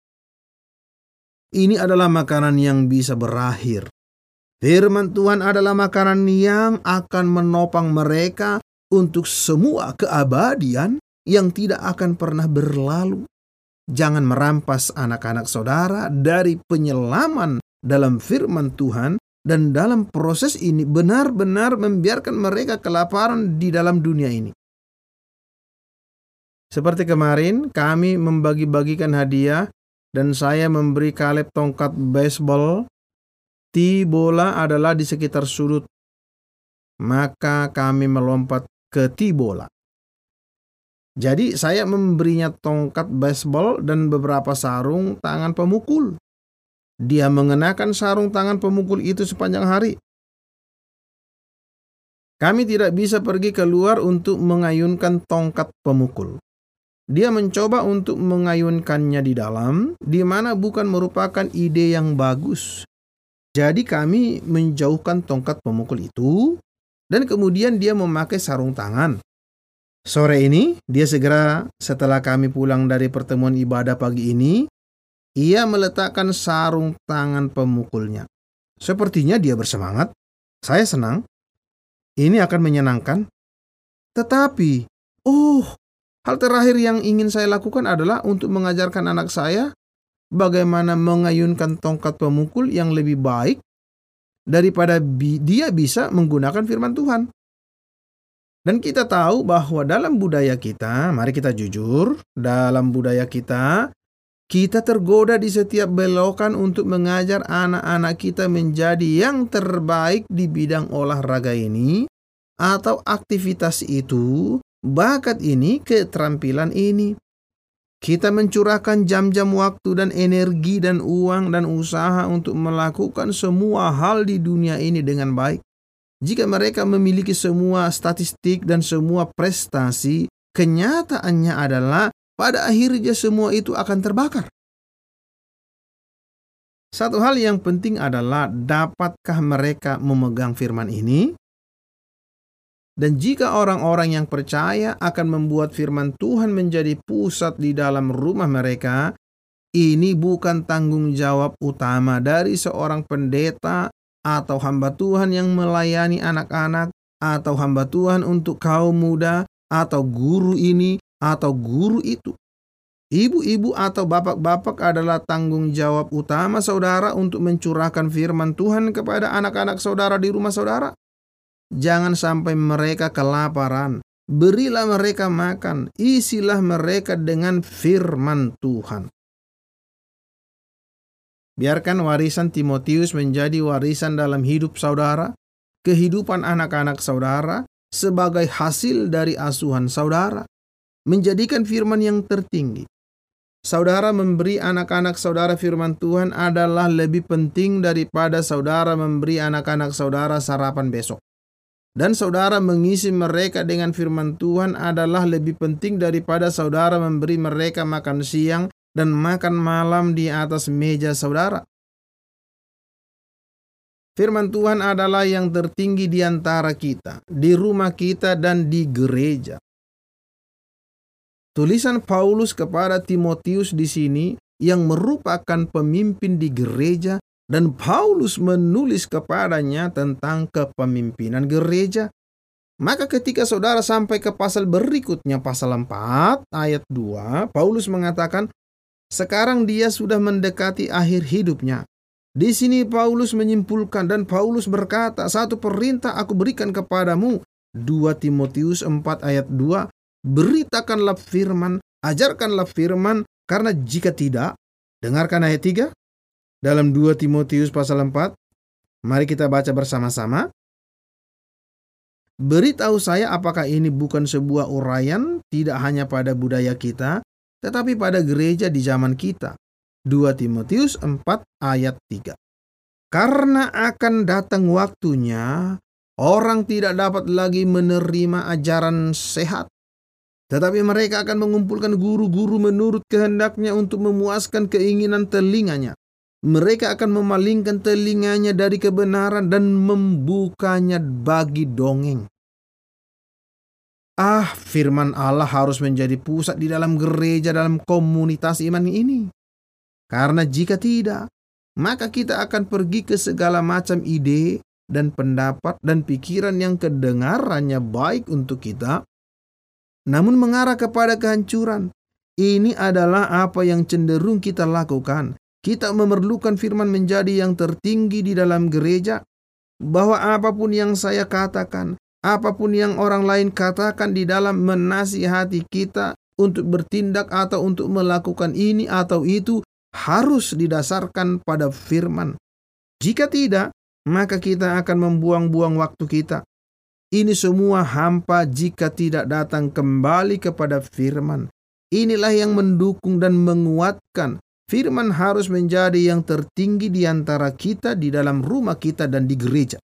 Ini adalah makanan yang bisa berakhir. Firman Tuhan adalah makanan yang akan menopang mereka untuk semua keabadian yang tidak akan pernah berlalu. Jangan merampas anak-anak saudara dari penyelaman dalam firman Tuhan, dan dalam proses ini benar-benar membiarkan mereka kelaparan di dalam dunia ini. Seperti kemarin, kami membagi-bagikan hadiah dan saya memberi Kaleb tongkat baseball. Tee bola adalah di sekitar sudut, maka kami melompat ke tee bola. Jadi saya memberinya tongkat baseball dan beberapa sarung tangan pemukul. Dia mengenakan sarung tangan pemukul itu sepanjang hari. Kami tidak bisa pergi keluar untuk mengayunkan tongkat pemukul. Dia mencoba untuk mengayunkannya di dalam, di mana bukan merupakan ide yang bagus. Jadi kami menjauhkan tongkat pemukul itu, dan kemudian dia memakai sarung tangan. Sore ini, dia segera setelah kami pulang dari pertemuan ibadah pagi ini, ia meletakkan sarung tangan pemukulnya. Sepertinya dia bersemangat. Saya senang. Ini akan menyenangkan. Tetapi, oh, hal terakhir yang ingin saya lakukan adalah untuk mengajarkan anak saya bagaimana mengayunkan tongkat pemukul yang lebih baik daripada bi- dia bisa menggunakan firman Tuhan. Dan kita tahu bahwa dalam budaya kita, mari kita jujur, dalam budaya kita, kita tergoda di setiap belokan untuk mengajar anak-anak kita menjadi yang terbaik di bidang olahraga ini, atau aktivitas itu, bakat ini, keterampilan ini. Kita mencurahkan jam-jam waktu dan energi dan uang dan usaha untuk melakukan semua hal di dunia ini dengan baik. Jika mereka memiliki semua statistik dan semua prestasi, kenyataannya adalah pada akhirnya semua itu akan terbakar. Satu hal yang penting adalah dapatkah mereka memegang firman ini? Dan jika orang-orang yang percaya akan membuat firman Tuhan menjadi pusat di dalam rumah mereka, ini bukan tanggung jawab utama dari seorang pendeta atau hamba Tuhan yang melayani anak-anak, atau hamba Tuhan untuk kaum muda, atau guru ini, atau guru itu. Ibu-ibu atau bapak-bapak adalah tanggung jawab utama saudara untuk mencurahkan firman Tuhan kepada anak-anak saudara di rumah saudara. Jangan sampai mereka kelaparan. Berilah mereka makan. Isilah mereka dengan firman Tuhan. Biarkan warisan Timotius menjadi warisan dalam hidup saudara, kehidupan anak-anak saudara, sebagai hasil dari asuhan saudara. Menjadikan firman yang tertinggi. Saudara memberi anak-anak saudara firman Tuhan adalah lebih penting daripada saudara memberi anak-anak saudara sarapan besok. Dan saudara mengisi mereka dengan firman Tuhan adalah lebih penting daripada saudara memberi mereka makan siang dan makan malam di atas meja saudara. Firman Tuhan adalah yang tertinggi di antara kita, di rumah kita dan di gereja. Tulisan Paulus kepada Timotius di sini yang merupakan pemimpin di gereja, dan Paulus menulis kepadanya tentang kepemimpinan gereja. Maka ketika saudara sampai ke pasal berikutnya, pasal empat ayat dua, Paulus mengatakan, sekarang dia sudah mendekati akhir hidupnya. Di sini Paulus menyimpulkan, dan Paulus berkata, satu perintah aku berikan kepadamu. dua Timotius empat ayat dua, beritakanlah firman, ajarkanlah firman, karena jika tidak, dengarkan ayat tiga. Dalam dua Timotius pasal empat, mari kita baca bersama-sama. Beritahu saya apakah ini bukan sebuah uraian, tidak hanya pada budaya kita, tetapi pada gereja di zaman kita. dua Timotius empat ayat tiga. Karena akan datang waktunya, orang tidak dapat lagi menerima ajaran sehat, tetapi mereka akan mengumpulkan guru-guru menurut kehendaknya untuk memuaskan keinginan telinganya. Mereka akan memalingkan telinganya dari kebenaran dan membukanya bagi dongeng. Ah, firman Allah harus menjadi pusat di dalam gereja, dalam komunitas iman ini. Karena jika tidak, maka kita akan pergi ke segala macam ide dan pendapat dan pikiran yang kedengarannya baik untuk kita, namun mengarah kepada kehancuran. Ini adalah apa yang cenderung kita lakukan. Kita memerlukan firman menjadi yang tertinggi di dalam gereja, bahwa apapun yang saya katakan, apapun yang orang lain katakan di dalam menasihati kita untuk bertindak atau untuk melakukan ini atau itu, harus didasarkan pada firman. Jika tidak, maka kita akan membuang-buang waktu kita. Ini semua hampa jika tidak datang kembali kepada firman. Inilah yang mendukung dan menguatkan. Firman harus menjadi yang tertinggi di antara kita, di dalam rumah kita dan di gereja.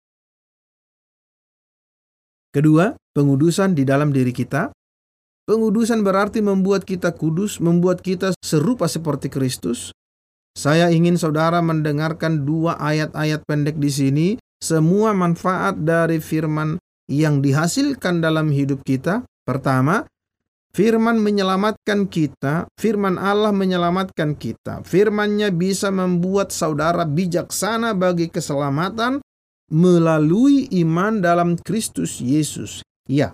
Kedua, pengudusan di dalam diri kita. Pengudusan berarti membuat kita kudus, membuat kita serupa seperti Kristus. Saya ingin saudara mendengarkan dua ayat-ayat pendek di sini. Semua manfaat dari firman yang dihasilkan dalam hidup kita. Pertama, firman menyelamatkan kita. Firman Allah menyelamatkan kita. Firman-Nya bisa membuat saudara bijaksana bagi keselamatan melalui iman dalam Kristus Yesus. Ya.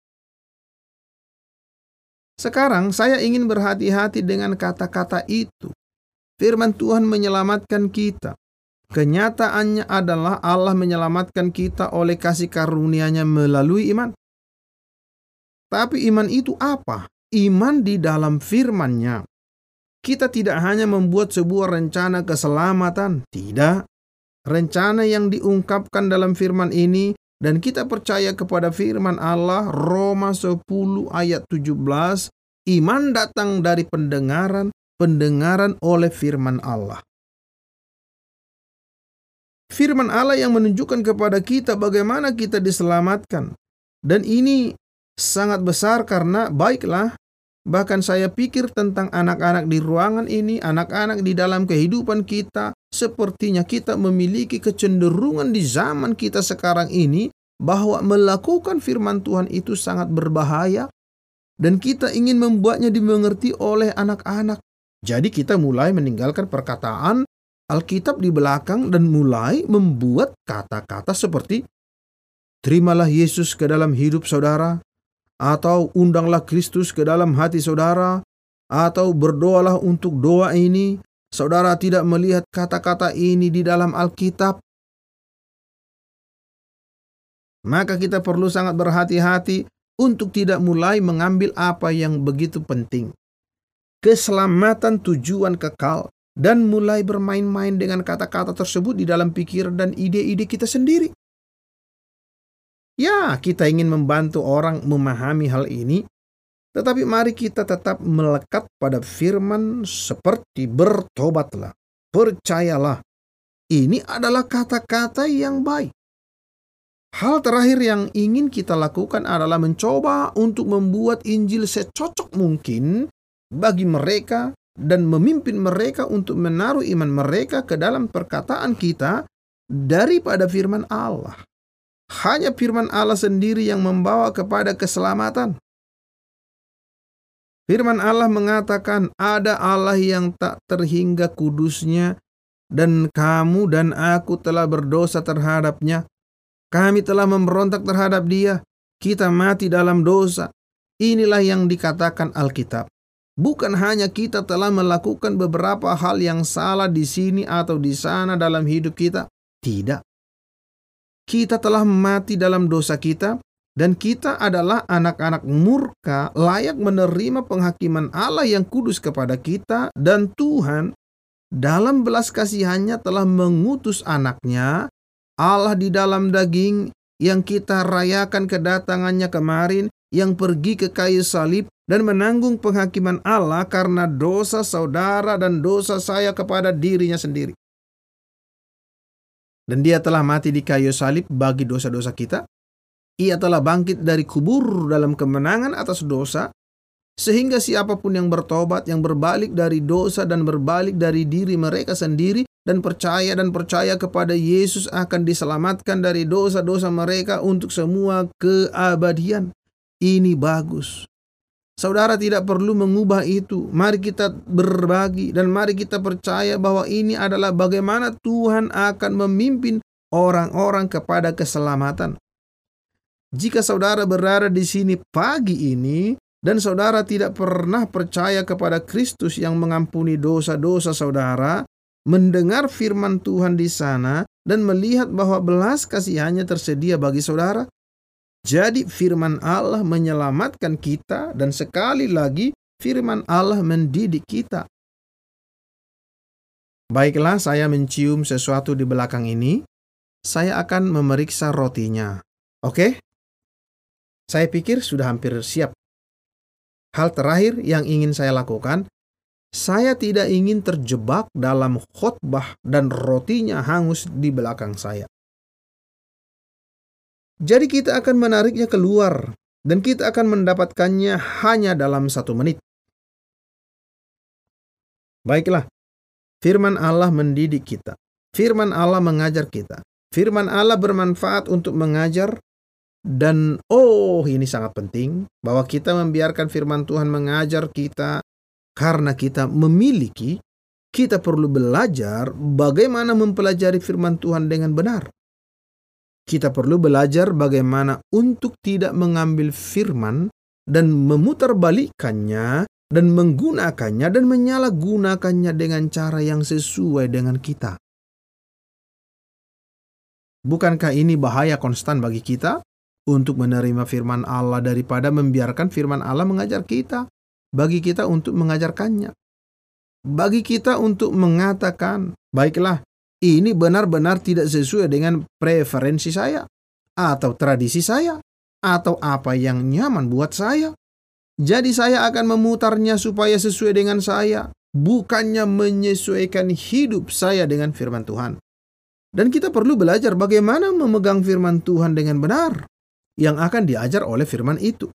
Sekarang saya ingin berhati-hati dengan kata-kata itu. Firman Tuhan menyelamatkan kita. Kenyataannya adalah Allah menyelamatkan kita oleh kasih karunia-Nya melalui iman. Tapi iman itu apa? Iman di dalam firman-Nya. Kita tidak hanya membuat sebuah rencana keselamatan. Tidak. Rencana yang diungkapkan dalam firman ini, dan kita percaya kepada firman Allah, Roma sepuluh ayat tujuh belas, iman datang dari pendengaran, pendengaran oleh firman Allah. Firman Allah yang menunjukkan kepada kita bagaimana kita diselamatkan. Dan ini sangat besar karena baiklah, bahkan saya pikir tentang anak-anak di ruangan ini, anak-anak di dalam kehidupan kita, sepertinya kita memiliki kecenderungan di zaman kita sekarang ini bahwa melakukan firman Tuhan itu sangat berbahaya dan kita ingin membuatnya dimengerti oleh anak-anak. Jadi kita mulai meninggalkan perkataan Alkitab di belakang dan mulai membuat kata-kata seperti terimalah Yesus ke dalam hidup saudara, atau undanglah Kristus ke dalam hati saudara, atau berdoalah untuk doa ini. Saudara tidak melihat kata-kata ini di dalam Alkitab. Maka kita perlu sangat berhati-hati untuk tidak mulai mengambil apa yang begitu penting. Keselamatan tujuan kekal, dan mulai bermain-main dengan kata-kata tersebut di dalam pikiran dan ide-ide kita sendiri. Ya, kita ingin membantu orang memahami hal ini, tetapi mari kita tetap melekat pada firman seperti bertobatlah, percayalah. Ini adalah kata-kata yang baik. Hal terakhir yang ingin kita lakukan adalah mencoba untuk membuat Injil secocok mungkin bagi mereka dan memimpin mereka untuk menaruh iman mereka ke dalam perkataan kita daripada firman Allah. Hanya firman Allah sendiri yang membawa kepada keselamatan. Firman Allah mengatakan ada Allah yang tak terhingga kudusnya, dan kamu dan aku telah berdosa terhadapnya. Kami telah memberontak terhadap dia. Kita mati dalam dosa. Inilah yang dikatakan Alkitab. Bukan hanya kita telah melakukan beberapa hal yang salah di sini atau di sana dalam hidup kita. Tidak. Kita telah mati dalam dosa kita, dan kita adalah anak-anak murka layak menerima penghakiman Allah yang kudus kepada kita, dan Tuhan dalam belas kasihannya telah mengutus anaknya, Allah di dalam daging, yang kita rayakan kedatangannya kemarin, yang pergi ke kayu salib dan menanggung penghakiman Allah karena dosa saudara dan dosa saya kepada dirinya sendiri. dan Dia telah mati di kayu salib bagi dosa-dosa kita. Ia telah bangkit dari kubur dalam kemenangan atas dosa, sehingga siapapun yang bertobat, yang berbalik dari dosa dan berbalik dari diri mereka sendiri dan percaya dan percaya kepada Yesus akan diselamatkan dari dosa-dosa mereka untuk semua keabadian. Ini bagus. Saudara tidak perlu mengubah itu. Mari kita berbagi dan mari kita percaya bahwa ini adalah bagaimana Tuhan akan memimpin orang-orang kepada keselamatan. Jika saudara berada di sini pagi ini dan saudara tidak pernah percaya kepada Kristus yang mengampuni dosa-dosa saudara, mendengar firman Tuhan di sana dan melihat bahwa belas kasihannya tersedia bagi saudara, jadi firman Allah menyelamatkan kita dan sekali lagi firman Allah mendidik kita. Baiklah, saya mencium sesuatu di belakang ini. Saya akan memeriksa rotinya. Oke? Saya pikir sudah hampir siap. Hal terakhir yang ingin saya lakukan, saya tidak ingin terjebak dalam khotbah dan rotinya hangus di belakang saya. Jadi kita akan menariknya keluar dan kita akan mendapatkannya hanya dalam satu menit. Baiklah, firman Allah mendidik kita. Firman Allah mengajar kita. Firman Allah bermanfaat untuk mengajar. Dan oh, ini sangat penting bahwa kita membiarkan firman Tuhan mengajar kita karena kita memiliki, kita perlu belajar bagaimana mempelajari firman Tuhan dengan benar. Kita perlu belajar bagaimana untuk tidak mengambil firman dan memutarbalikkannya dan menggunakannya dan menyalahgunakannya dengan cara yang sesuai dengan kita. Bukankah ini bahaya konstan bagi kita? Untuk menerima firman Allah daripada membiarkan firman Allah mengajar kita. Bagi kita untuk mengajarkannya. Bagi kita untuk mengatakan, baiklah, ini benar-benar tidak sesuai dengan preferensi saya, atau tradisi saya, atau apa yang nyaman buat saya. Jadi saya akan memutarnya supaya sesuai dengan saya, bukannya menyesuaikan hidup saya dengan firman Tuhan. Dan kita perlu belajar bagaimana memegang firman Tuhan dengan benar yang akan diajar oleh firman itu.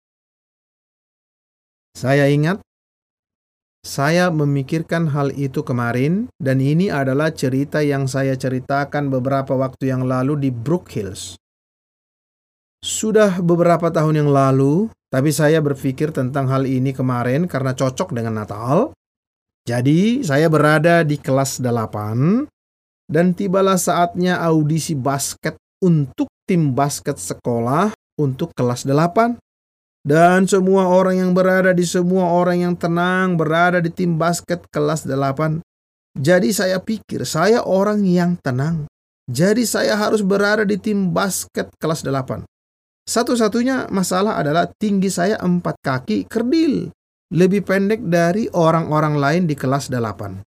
Saya ingat, saya memikirkan hal itu kemarin, dan ini adalah cerita yang saya ceritakan beberapa waktu yang lalu di Brook Hills. Sudah beberapa tahun yang lalu, tapi saya berpikir tentang hal ini kemarin karena cocok dengan Natal. Jadi, saya berada di kelas delapan, dan tibalah saatnya audisi basket untuk tim basket sekolah untuk kelas delapan. Dan semua orang yang berada di semua orang yang tenang berada di tim basket kelas delapan. Jadi saya pikir saya orang yang tenang. Jadi saya harus berada di tim basket kelas delapan. Satu-satunya masalah adalah tinggi saya empat kaki kerdil. Lebih pendek dari orang-orang lain di kelas delapan.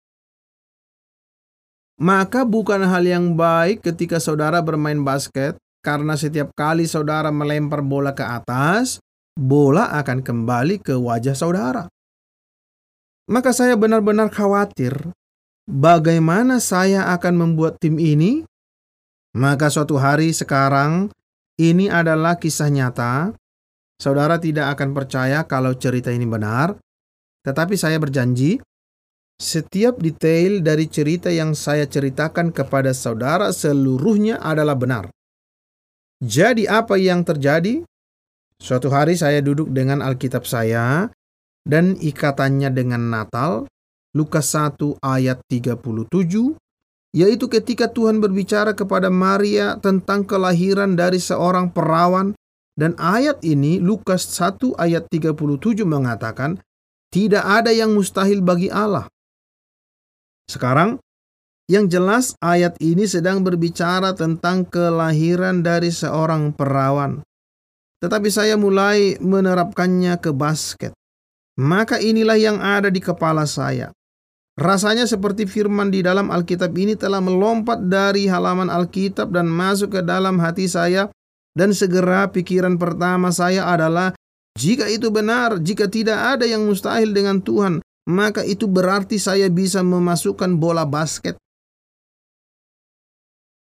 Maka bukan hal yang baik ketika saudara bermain basket. Karena setiap kali saudara melempar bola ke atas, bola akan kembali ke wajah saudara. Maka saya benar-benar khawatir, bagaimana saya akan membuat tim ini? Maka suatu hari sekarang, ini adalah kisah nyata. Saudara tidak akan percaya kalau cerita ini benar, tetapi saya berjanji, setiap detail dari cerita yang saya ceritakan kepada saudara seluruhnya adalah benar. Jadi apa yang terjadi? Suatu hari saya duduk dengan Alkitab saya dan ikatannya dengan Natal, Lukas satu ayat tiga puluh tujuh, yaitu ketika Tuhan berbicara kepada Maria tentang kelahiran dari seorang perawan, dan ayat ini Lukas satu ayat tiga puluh tujuh mengatakan, tidak ada yang mustahil bagi Allah. Sekarang, yang jelas ayat ini sedang berbicara tentang kelahiran dari seorang perawan. Tetapi saya mulai menerapkannya ke basket. Maka inilah yang ada di kepala saya. Rasanya seperti firman di dalam Alkitab ini telah melompat dari halaman Alkitab dan masuk ke dalam hati saya. Dan segera pikiran pertama saya adalah, jika itu benar, jika tidak ada yang mustahil dengan Tuhan, maka itu berarti saya bisa memasukkan bola basket.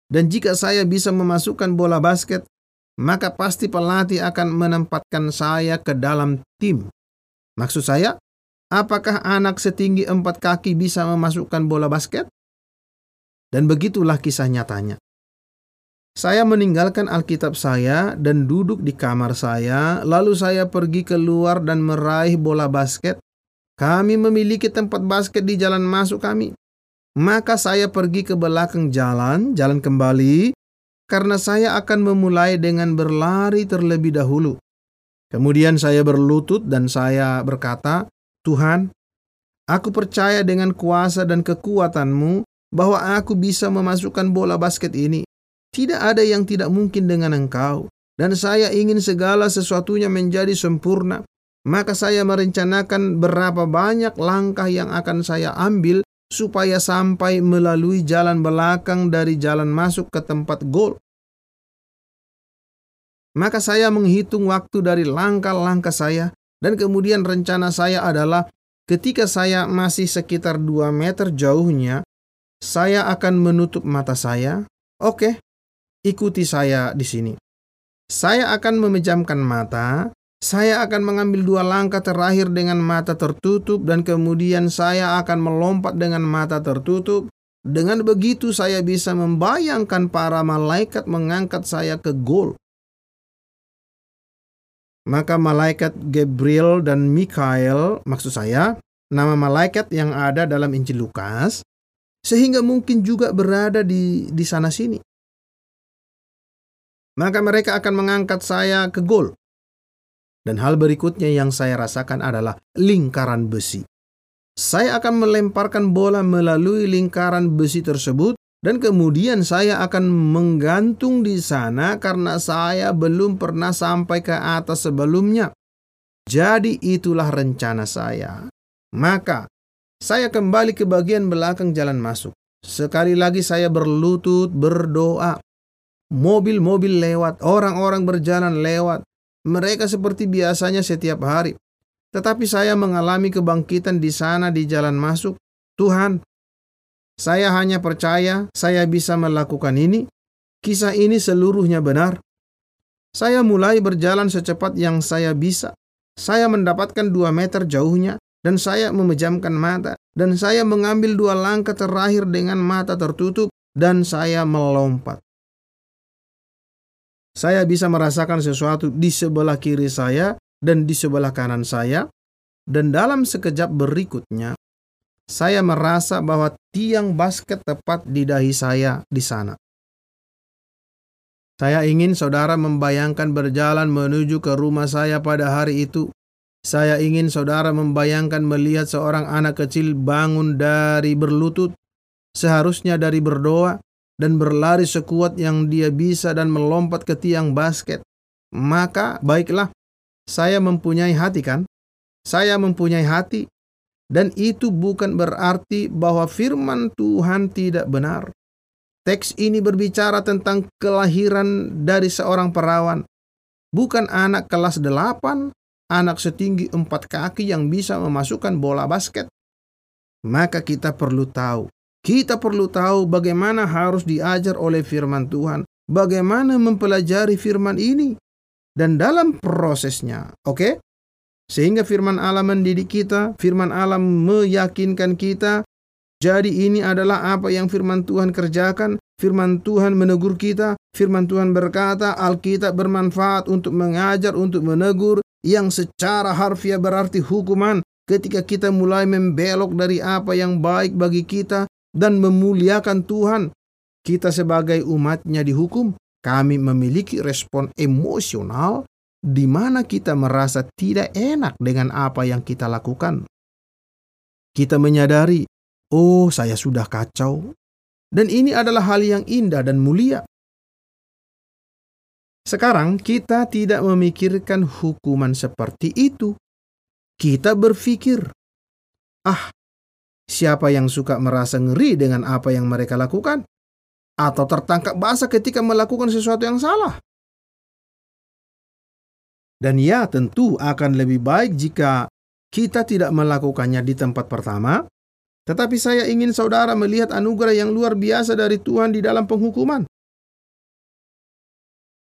Dan jika saya bisa memasukkan bola basket, maka pasti pelatih akan menempatkan saya ke dalam tim. Maksud saya, apakah anak setinggi empat kaki bisa memasukkan bola basket? Dan begitulah kisah nyatanya. Saya meninggalkan Alkitab saya dan duduk di kamar saya, lalu saya pergi keluar dan meraih bola basket. Kami memiliki tempat basket di jalan masuk kami. Maka saya pergi ke belakang jalan, jalan kembali, karena saya akan memulai dengan berlari terlebih dahulu. Kemudian saya berlutut dan saya berkata, Tuhan, aku percaya dengan kuasa dan kekuatan-Mu bahwa aku bisa memasukkan bola basket ini. Tidak ada yang tidak mungkin dengan Engkau. Dan saya ingin segala sesuatunya menjadi sempurna. Maka saya merencanakan berapa banyak langkah yang akan saya ambil supaya sampai melalui jalan belakang dari jalan masuk ke tempat gol. Maka saya menghitung waktu dari langkah-langkah saya, dan kemudian rencana saya adalah ketika saya masih sekitar dua meter jauhnya, saya akan menutup mata saya. Oke, ikuti saya di sini. Saya akan memejamkan mata. Saya akan mengambil dua langkah terakhir dengan mata tertutup dan kemudian saya akan melompat dengan mata tertutup. Dengan begitu saya bisa membayangkan para malaikat mengangkat saya ke gol. Maka malaikat Gabriel dan Mikael, maksud saya, nama malaikat yang ada dalam Injil Lukas, sehingga mungkin juga berada di di sana sini. Maka mereka akan mengangkat saya ke gol. Dan hal berikutnya yang saya rasakan adalah lingkaran besi. Saya akan melemparkan bola melalui lingkaran besi tersebut dan kemudian saya akan menggantung di sana karena saya belum pernah sampai ke atas sebelumnya. Jadi itulah rencana saya. Maka saya kembali ke bagian belakang jalan masuk. Sekali lagi saya berlutut berdoa. Mobil-mobil lewat, orang-orang berjalan lewat. Mereka seperti biasanya setiap hari. Tetapi saya mengalami kebangkitan di sana di jalan masuk. Tuhan, saya hanya percaya saya bisa melakukan ini. Kisah ini seluruhnya benar. Saya mulai berjalan secepat yang saya bisa. Saya mendapatkan dua meter jauhnya dan saya memejamkan mata. Dan saya mengambil dua langkah terakhir dengan mata tertutup dan saya melompat. Saya bisa merasakan sesuatu di sebelah kiri saya dan di sebelah kanan saya. Dan dalam sekejap berikutnya, saya merasa bahwa tiang basket tepat di dahi saya di sana. Saya ingin saudara membayangkan berjalan menuju ke rumah saya pada hari itu. Saya ingin saudara membayangkan melihat seorang anak kecil bangun dari berlutut, seharusnya dari berdoa, dan berlari sekuat yang dia bisa dan melompat ke tiang basket. Maka baiklah, saya mempunyai hati kan? Saya mempunyai hati. Dan itu bukan berarti bahwa firman Tuhan tidak benar. Teks ini berbicara tentang kelahiran dari seorang perawan. Bukan anak kelas delapan, anak setinggi empat kaki yang bisa memasukkan bola basket. Maka kita perlu tahu. Kita perlu tahu bagaimana harus diajar oleh firman Tuhan. Bagaimana mempelajari firman ini. Dan dalam prosesnya, oke? Okay? Sehingga firman Allah mendidik kita, firman Allah meyakinkan kita. Jadi ini adalah apa yang firman Tuhan kerjakan. Firman Tuhan menegur kita. Firman Tuhan berkata, Alkitab bermanfaat untuk mengajar, untuk menegur. Yang secara harfiah berarti hukuman. Ketika kita mulai membelok dari apa yang baik bagi kita dan memuliakan Tuhan, kita sebagai umatnya dihukum. Kami memiliki respon emosional di mana kita merasa tidak enak dengan apa yang kita lakukan. Kita menyadari, oh saya sudah kacau. Dan ini adalah hal yang indah dan mulia. Sekarang kita tidak memikirkan hukuman seperti itu. Kita berpikir, ah, siapa yang suka merasa ngeri dengan apa yang mereka lakukan? Atau tertangkap basah ketika melakukan sesuatu yang salah? Dan ya, tentu akan lebih baik jika kita tidak melakukannya di tempat pertama. Tetapi saya ingin saudara melihat anugerah yang luar biasa dari Tuhan di dalam penghukuman.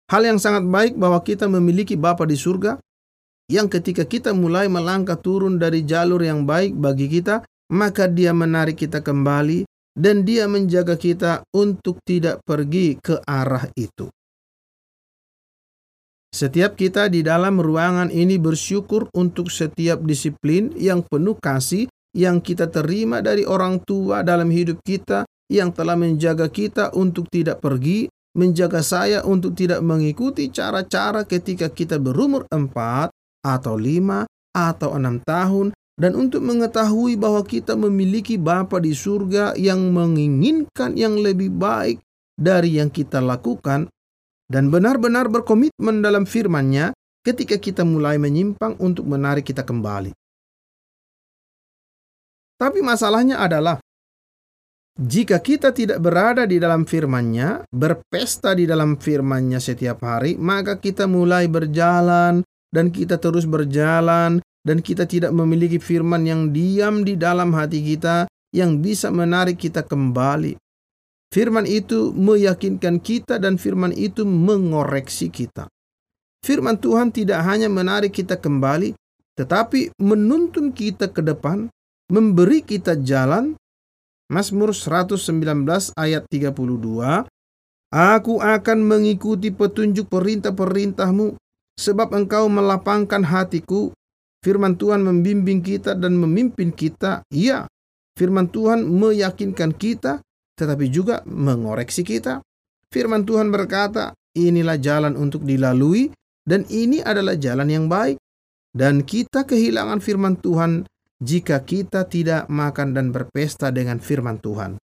Hal yang sangat baik bahwa kita memiliki Bapa di surga, yang ketika kita mulai melangkah turun dari jalur yang baik bagi kita, maka Dia menarik kita kembali dan Dia menjaga kita untuk tidak pergi ke arah itu. Setiap kita di dalam ruangan ini bersyukur untuk setiap disiplin yang penuh kasih yang kita terima dari orang tua dalam hidup kita, yang telah menjaga kita untuk tidak pergi, menjaga saya untuk tidak mengikuti cara-cara ketika kita berumur empat atau lima atau enam tahun, dan untuk mengetahui bahwa kita memiliki Bapa di surga yang menginginkan yang lebih baik dari yang kita lakukan, dan benar-benar berkomitmen dalam firman-Nya ketika kita mulai menyimpang untuk menarik kita kembali. Tapi masalahnya adalah, jika kita tidak berada di dalam firman-Nya, berpesta di dalam firman-Nya setiap hari, maka kita mulai berjalan, dan kita terus berjalan, dan kita tidak memiliki firman yang diam di dalam hati kita, yang bisa menarik kita kembali. Firman itu meyakinkan kita dan firman itu mengoreksi kita. Firman Tuhan tidak hanya menarik kita kembali, tetapi menuntun kita ke depan, memberi kita jalan. Mazmur seratus sembilan belas ayat tiga puluh dua, Aku akan mengikuti petunjuk perintah-perintahmu, sebab engkau melapangkan hatiku. Firman Tuhan membimbing kita dan memimpin kita. Ya, firman Tuhan meyakinkan kita, tetapi juga mengoreksi kita. Firman Tuhan berkata, inilah jalan untuk dilalui, dan ini adalah jalan yang baik. Dan kita kehilangan firman Tuhan jika kita tidak makan dan berpesta dengan firman Tuhan.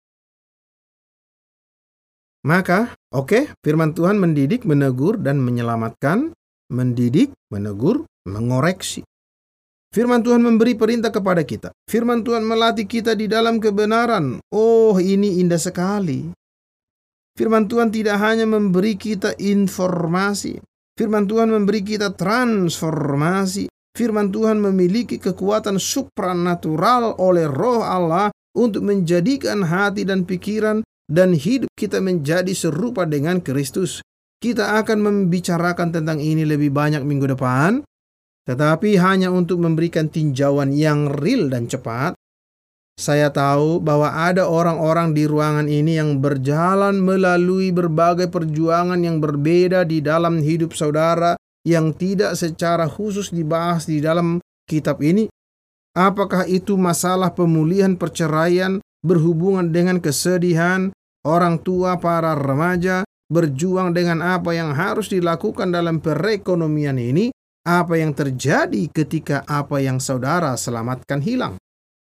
Maka, oke, okay, firman Tuhan mendidik, menegur, dan menyelamatkan. Mendidik, menegur, mengoreksi. Firman Tuhan memberi perintah kepada kita. Firman Tuhan melatih kita di dalam kebenaran. Oh, ini indah sekali. Firman Tuhan tidak hanya memberi kita informasi. Firman Tuhan memberi kita transformasi. Firman Tuhan memiliki kekuatan supranatural oleh Roh Allah untuk menjadikan hati dan pikiran dan hidup kita menjadi serupa dengan Kristus. Kita akan membicarakan tentang ini lebih banyak minggu depan, tetapi hanya untuk memberikan tinjauan yang real dan cepat. Saya tahu bahwa ada orang-orang di ruangan ini yang berjalan melalui berbagai perjuangan yang berbeda di dalam hidup saudara, yang tidak secara khusus dibahas di dalam kitab ini. Apakah itu masalah pemulihan perceraian, berhubungan dengan kesedihan, orang tua, para remaja, berjuang dengan apa yang harus dilakukan dalam perekonomian ini, apa yang terjadi ketika apa yang saudara selamatkan hilang.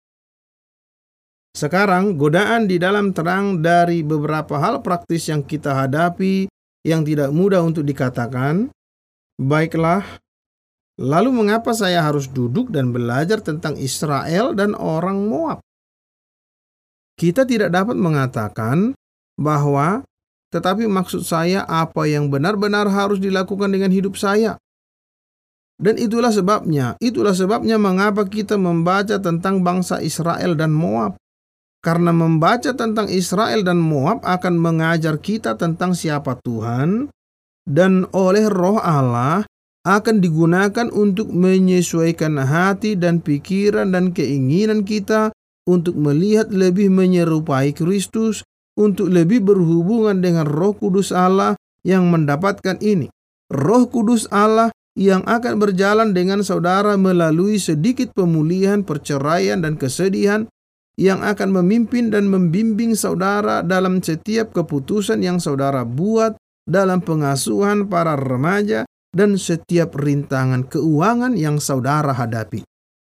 Sekarang, godaan di dalam terang dari beberapa hal praktis yang kita hadapi yang tidak mudah untuk dikatakan. Baiklah, lalu mengapa saya harus duduk dan belajar tentang Israel dan orang Moab? Kita tidak dapat mengatakan bahwa, tetapi maksud saya apa yang benar-benar harus dilakukan dengan hidup saya. Dan itulah sebabnya, itulah sebabnya mengapa kita membaca tentang bangsa Israel dan Moab. Karena membaca tentang Israel dan Moab akan mengajar kita tentang siapa Tuhan, dan oleh Roh Allah akan digunakan untuk menyesuaikan hati dan pikiran dan keinginan kita untuk melihat lebih menyerupai Kristus, untuk lebih berhubungan dengan Roh Kudus Allah yang mendapatkan ini. Roh Kudus Allah yang akan berjalan dengan saudara melalui sedikit pemulihan, perceraian, dan kesedihan, yang akan memimpin dan membimbing saudara dalam setiap keputusan yang saudara buat dalam pengasuhan para remaja dan setiap rintangan keuangan yang saudara hadapi.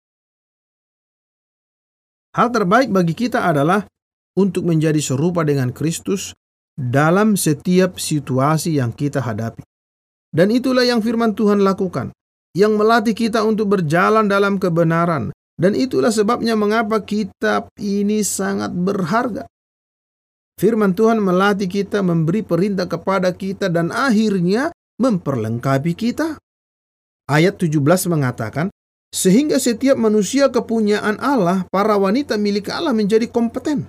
Hal terbaik bagi kita adalah untuk menjadi serupa dengan Kristus dalam setiap situasi yang kita hadapi. Dan itulah yang firman Tuhan lakukan, yang melatih kita untuk berjalan dalam kebenaran. Dan itulah sebabnya mengapa kitab ini sangat berharga. Firman Tuhan melatih kita, memberi perintah kepada kita, dan akhirnya memperlengkapi kita. Ayat tujuh belas mengatakan, sehingga setiap manusia kepunyaan Allah, para wanita milik Allah menjadi kompeten,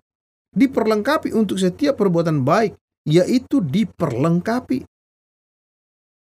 diperlengkapi untuk setiap perbuatan baik, yaitu diperlengkapi.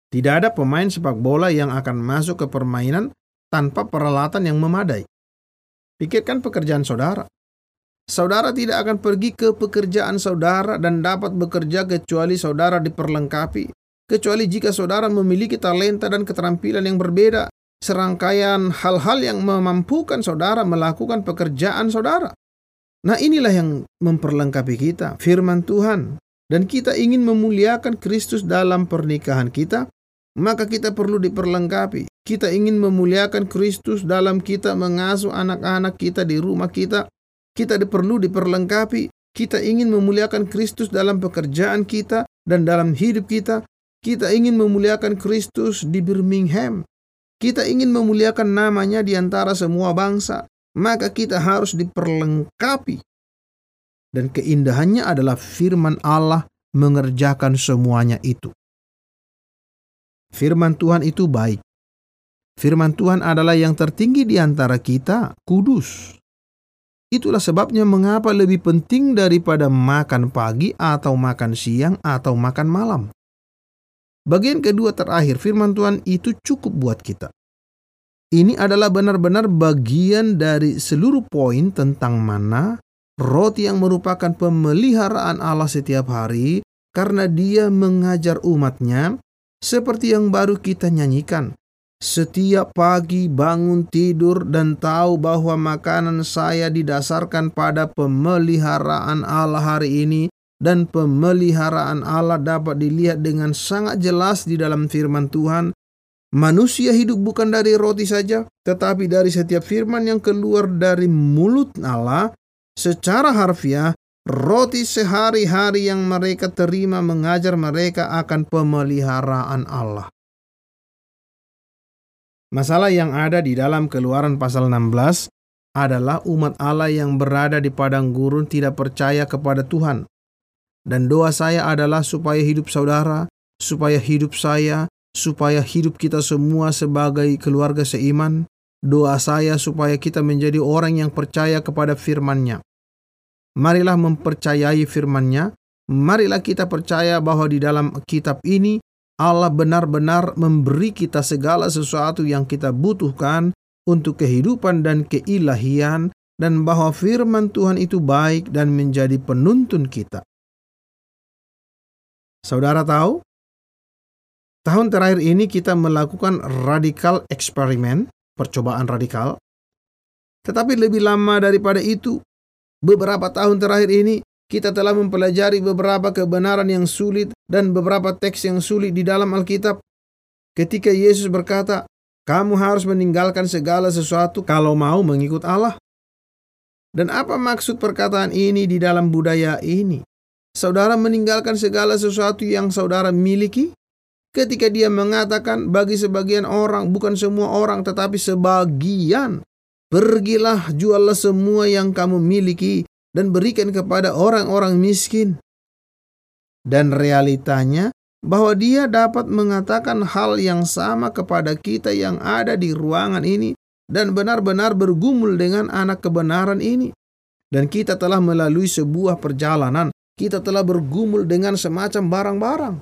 Tidak ada pemain sepak bola yang akan masuk ke permainan tanpa peralatan yang memadai. Pikirkan pekerjaan saudara. Saudara tidak akan pergi ke pekerjaan saudara dan dapat bekerja kecuali saudara diperlengkapi. Kecuali jika saudara memiliki talenta dan keterampilan yang berbeda. Serangkaian hal-hal yang memampukan saudara melakukan pekerjaan saudara. Nah, inilah yang memperlengkapi kita, firman Tuhan. Dan kita ingin memuliakan Kristus dalam pernikahan kita, maka kita perlu diperlengkapi. Kita ingin memuliakan Kristus dalam kita mengasuh anak-anak kita di rumah kita. Kita perlu diperlengkapi. Kita ingin memuliakan Kristus dalam pekerjaan kita dan dalam hidup kita. Kita ingin memuliakan Kristus di Birmingham. Kita ingin memuliakan namanya di antara semua bangsa. Maka kita harus diperlengkapi. Dan keindahannya adalah firman Allah mengerjakan semuanya itu. Firman Tuhan itu baik. Firman Tuhan adalah yang tertinggi di antara kita, kudus. Itulah sebabnya mengapa lebih penting daripada makan pagi atau makan siang atau makan malam. Bagian kedua terakhir, firman Tuhan itu cukup buat kita. Ini adalah benar-benar bagian dari seluruh poin tentang mana, roti yang merupakan pemeliharaan Allah setiap hari, karena Dia mengajar umatnya, seperti yang baru kita nyanyikan. Setiap pagi bangun tidur dan tahu bahwa makanan saya didasarkan pada pemeliharaan Allah hari ini, dan pemeliharaan Allah dapat dilihat dengan sangat jelas di dalam firman Tuhan. Manusia hidup bukan dari roti saja, tetapi dari setiap firman yang keluar dari mulut Allah. Secara harfiah, roti sehari-hari yang mereka terima mengajar mereka akan pemeliharaan Allah. Masalah yang ada di dalam Keluaran pasal enam belas adalah umat Allah yang berada di padang gurun tidak percaya kepada Tuhan. Dan doa saya adalah supaya hidup saudara, supaya hidup saya, supaya hidup kita semua sebagai keluarga seiman. Doa saya supaya kita menjadi orang yang percaya kepada firman-Nya. Marilah mempercayai firman-Nya. Marilah kita percaya bahwa di dalam kitab ini Allah benar-benar memberi kita segala sesuatu yang kita butuhkan untuk kehidupan dan keilahian, dan bahwa firman Tuhan itu baik dan menjadi penuntun kita. Saudara tahu, tahun terakhir ini kita melakukan radikal eksperimen, percobaan radikal. Tetapi lebih lama daripada itu, beberapa tahun terakhir ini, kita telah mempelajari beberapa kebenaran yang sulit dan beberapa teks yang sulit di dalam Alkitab. Ketika Yesus berkata, kamu harus meninggalkan segala sesuatu kalau mau mengikut Allah. Dan apa maksud perkataan ini di dalam budaya ini? Saudara meninggalkan segala sesuatu yang saudara miliki? Ketika dia mengatakan bagi sebagian orang, bukan semua orang tetapi sebagian, pergilah juallah semua yang kamu miliki dan berikan kepada orang-orang miskin. Dan realitanya bahwa dia dapat mengatakan hal yang sama kepada kita yang ada di ruangan ini dan benar-benar bergumul dengan anak kebenaran ini. Dan kita telah melalui sebuah perjalanan, kita telah bergumul dengan semacam barang-barang.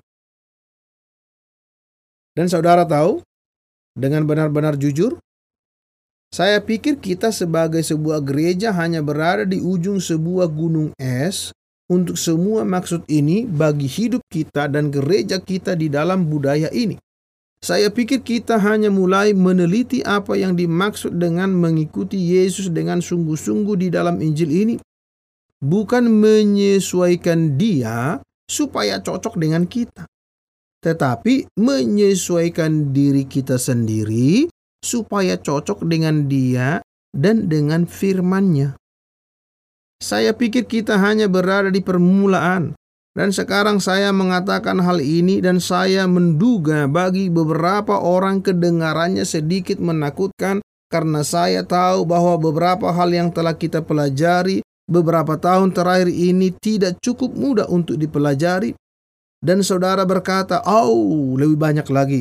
Dan saudara tahu, dengan benar-benar jujur, saya pikir kita sebagai sebuah gereja hanya berada di ujung sebuah gunung es untuk semua maksud ini bagi hidup kita dan gereja kita di dalam budaya ini. Saya pikir kita hanya mulai meneliti apa yang dimaksud dengan mengikuti Yesus dengan sungguh-sungguh di dalam Injil ini. Bukan menyesuaikan Dia supaya cocok dengan kita, tetapi menyesuaikan diri kita sendiri supaya cocok dengan Dia dan dengan firman-Nya. Saya pikir kita hanya berada di permulaan, dan sekarang saya mengatakan hal ini dan saya menduga bagi beberapa orang kedengarannya sedikit menakutkan, karena saya tahu bahwa beberapa hal yang telah kita pelajari beberapa tahun terakhir ini tidak cukup mudah untuk dipelajari. Dan saudara berkata, oh, lebih banyak lagi.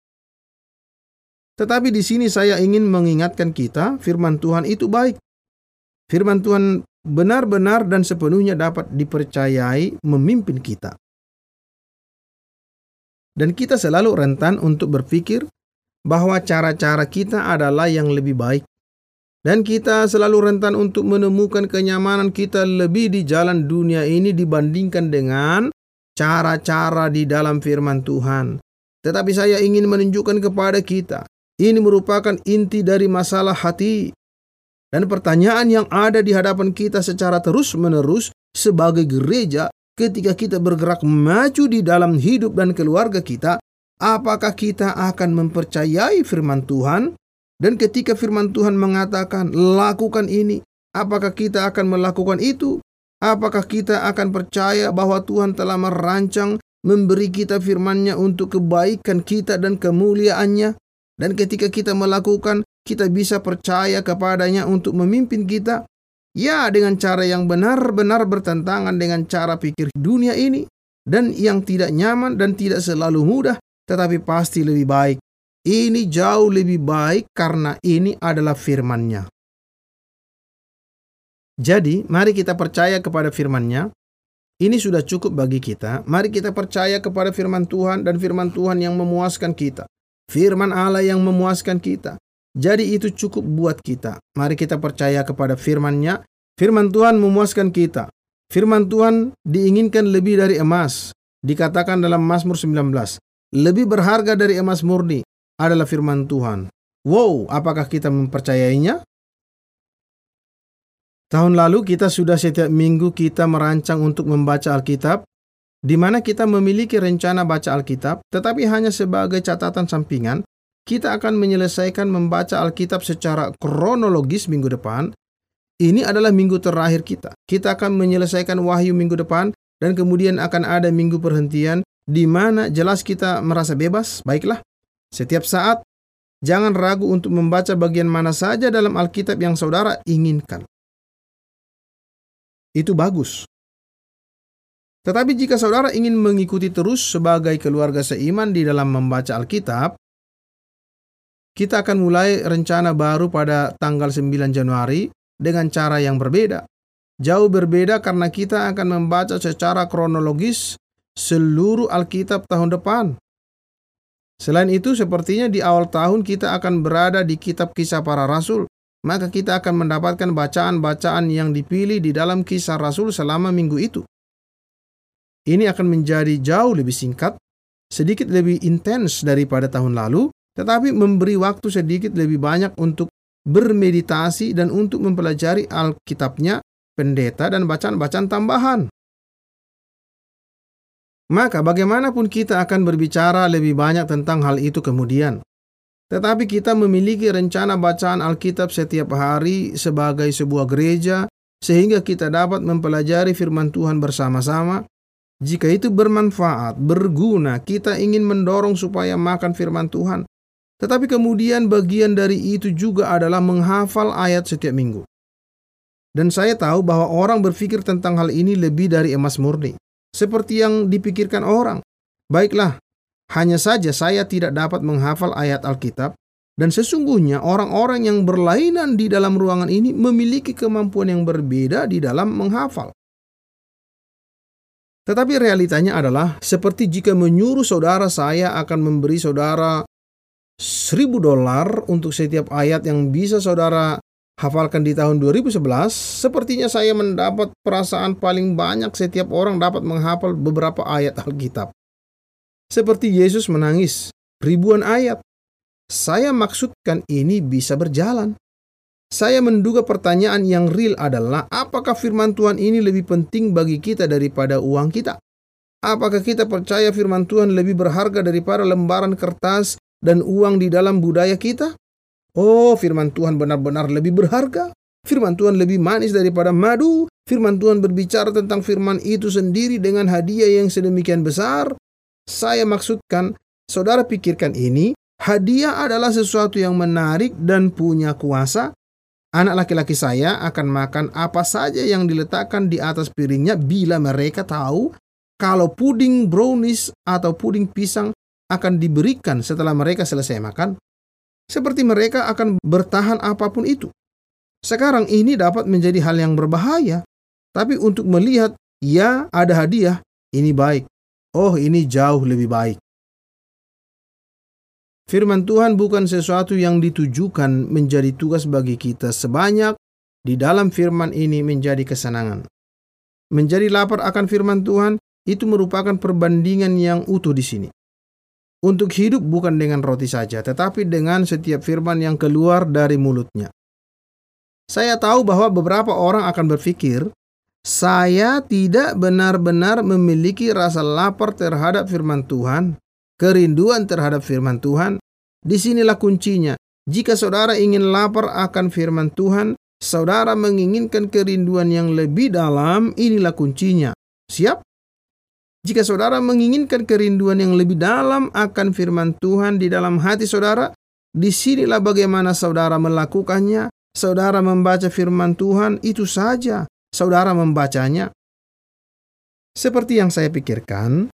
Tetapi di sini saya ingin mengingatkan kita, firman Tuhan itu baik. Firman Tuhan benar-benar dan sepenuhnya dapat dipercayai memimpin kita. Dan kita selalu rentan untuk berpikir bahwa cara-cara kita adalah yang lebih baik. Dan kita selalu rentan untuk menemukan kenyamanan kita lebih di jalan dunia ini dibandingkan dengan cara-cara di dalam firman Tuhan. Tetapi saya ingin menunjukkan kepada kita, ini merupakan inti dari masalah hati. Dan pertanyaan yang ada di hadapan kita secara terus-menerus sebagai gereja ketika kita bergerak maju di dalam hidup dan keluarga kita, apakah kita akan mempercayai firman Tuhan? Dan ketika firman Tuhan mengatakan, lakukan ini, apakah kita akan melakukan itu? Apakah kita akan percaya bahwa Tuhan telah merancang memberi kita firman-Nya untuk kebaikan kita dan kemuliaan-Nya? Dan ketika kita melakukan, kita bisa percaya kepada-Nya untuk memimpin kita. Ya, dengan cara yang benar-benar bertentangan dengan cara pikir dunia ini. Dan yang tidak nyaman dan tidak selalu mudah, tetapi pasti lebih baik. Ini jauh lebih baik karena ini adalah firman-Nya. Jadi, mari kita percaya kepada firman-Nya. Ini sudah cukup bagi kita. Mari kita percaya kepada firman Tuhan dan firman Tuhan yang memuaskan kita. Firman Allah yang memuaskan kita. Jadi itu cukup buat kita. Mari kita percaya kepada firman-Nya. Firman Tuhan memuaskan kita. Firman Tuhan diinginkan lebih dari emas. Dikatakan dalam Mazmur sembilan belas. Lebih berharga dari emas murni adalah firman Tuhan. Wow, apakah kita mempercayainya? Tahun lalu kita sudah setiap minggu kita merancang untuk membaca Alkitab, di mana kita memiliki rencana baca Alkitab, tetapi hanya sebagai catatan sampingan, kita akan menyelesaikan membaca Alkitab secara kronologis minggu depan. Ini adalah minggu terakhir kita. Kita akan menyelesaikan Wahyu minggu depan, dan kemudian akan ada minggu perhentian, di mana jelas kita merasa bebas. Baiklah, setiap saat, jangan ragu untuk membaca bagian mana saja dalam Alkitab yang saudara inginkan. Itu bagus. Tetapi jika saudara ingin mengikuti terus sebagai keluarga seiman di dalam membaca Alkitab, kita akan mulai rencana baru pada tanggal sembilan Januari dengan cara yang berbeda. Jauh berbeda karena kita akan membaca secara kronologis seluruh Alkitab tahun depan. Selain itu, sepertinya di awal tahun kita akan berada di kitab Kisah Para Rasul. Maka kita akan mendapatkan bacaan-bacaan yang dipilih di dalam Kisah Rasul selama minggu itu. Ini akan menjadi jauh lebih singkat, sedikit lebih intens daripada tahun lalu, tetapi memberi waktu sedikit lebih banyak untuk bermeditasi dan untuk mempelajari Alkitabnya, pendeta, dan bacaan-bacaan tambahan. Maka bagaimanapun kita akan berbicara lebih banyak tentang hal itu kemudian. Tetapi kita memiliki rencana bacaan Alkitab setiap hari sebagai sebuah gereja, sehingga kita dapat mempelajari firman Tuhan bersama-sama. Jika itu bermanfaat, berguna, kita ingin mendorong supaya makan firman Tuhan. Tetapi kemudian bagian dari itu juga adalah menghafal ayat setiap minggu. Dan saya tahu bahwa orang berpikir tentang hal ini lebih dari emas murni, seperti yang dipikirkan orang. Baiklah, hanya saja saya tidak dapat menghafal ayat Alkitab, dan sesungguhnya orang-orang yang berlainan di dalam ruangan ini memiliki kemampuan yang berbeda di dalam menghafal. Tetapi realitanya adalah seperti jika menyuruh saudara saya akan memberi saudara seribu dolar untuk setiap ayat yang bisa saudara hafalkan di tahun dua ribu sebelas, sepertinya saya mendapat perasaan paling banyak setiap orang dapat menghafal beberapa ayat Alkitab. Seperti Yesus menangis ribuan ayat. Saya maksudkan ini bisa berjalan. Saya menduga pertanyaan yang real adalah, apakah firman Tuhan ini lebih penting bagi kita daripada uang kita? Apakah kita percaya firman Tuhan lebih berharga daripada lembaran kertas dan uang di dalam budaya kita? Oh, firman Tuhan benar-benar lebih berharga. Firman Tuhan lebih manis daripada madu. Firman Tuhan berbicara tentang firman itu sendiri dengan hadiah yang sedemikian besar. Saya maksudkan, saudara pikirkan ini, hadiah adalah sesuatu yang menarik dan punya kuasa. Anak laki-laki saya akan makan apa saja yang diletakkan di atas piringnya bila mereka tahu kalau puding brownies atau puding pisang akan diberikan setelah mereka selesai makan. Seperti mereka akan bertahan apapun itu. Sekarang ini dapat menjadi hal yang berbahaya. Tapi untuk melihat, ya ada hadiah, ini baik. Oh, ini jauh lebih baik. Firman Tuhan bukan sesuatu yang ditujukan menjadi tugas bagi kita, sebanyak di dalam firman ini menjadi kesenangan. Menjadi lapar akan firman Tuhan itu merupakan perbandingan yang utuh di sini. Untuk hidup bukan dengan roti saja, tetapi dengan setiap firman yang keluar dari mulutnya. Saya tahu bahwa beberapa orang akan berpikir, saya tidak benar-benar memiliki rasa lapar terhadap firman Tuhan, kerinduan terhadap firman Tuhan. Disinilah kuncinya. Jika saudara ingin lapar akan firman Tuhan, saudara menginginkan kerinduan yang lebih dalam, inilah kuncinya. Siap? Jika saudara menginginkan kerinduan yang lebih dalam akan firman Tuhan di dalam hati saudara, disinilah bagaimana saudara melakukannya. Saudara membaca firman Tuhan, itu saja. Saudara membacanya. Seperti yang saya pikirkan,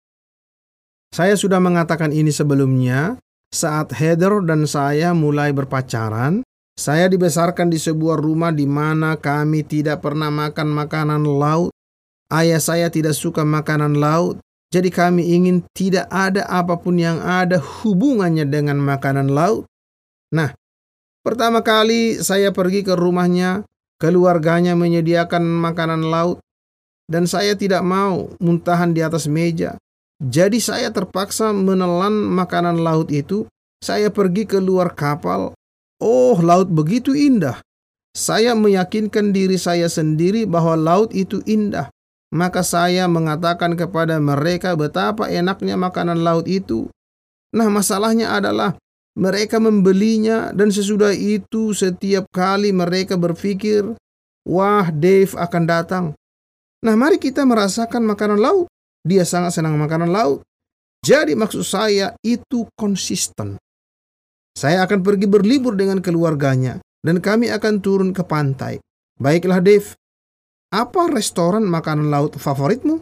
saya sudah mengatakan ini sebelumnya, saat Heather dan saya mulai berpacaran, saya dibesarkan di sebuah rumah di mana kami tidak pernah makan makanan laut. Ayah saya tidak suka makanan laut, jadi kami ingin tidak ada apapun yang ada hubungannya dengan makanan laut. Nah, pertama kali saya pergi ke rumahnya, keluarganya menyediakan makanan laut, dan saya tidak mau muntahan di atas meja. Jadi saya terpaksa menelan makanan laut itu. Saya pergi ke luar kapal. Oh, laut begitu indah. Saya meyakinkan diri saya sendiri bahwa laut itu indah. Maka saya mengatakan kepada mereka betapa enaknya makanan laut itu. Nah, masalahnya adalah mereka membelinya, dan sesudah itu setiap kali mereka berpikir, wah, Dave akan datang. Nah, mari kita merasakan makanan laut. Dia sangat senang makanan laut. Jadi maksud saya itu konsisten. Saya akan pergi berlibur dengan keluarganya, dan kami akan turun ke pantai. Baiklah Dave, apa restoran makanan laut favoritmu?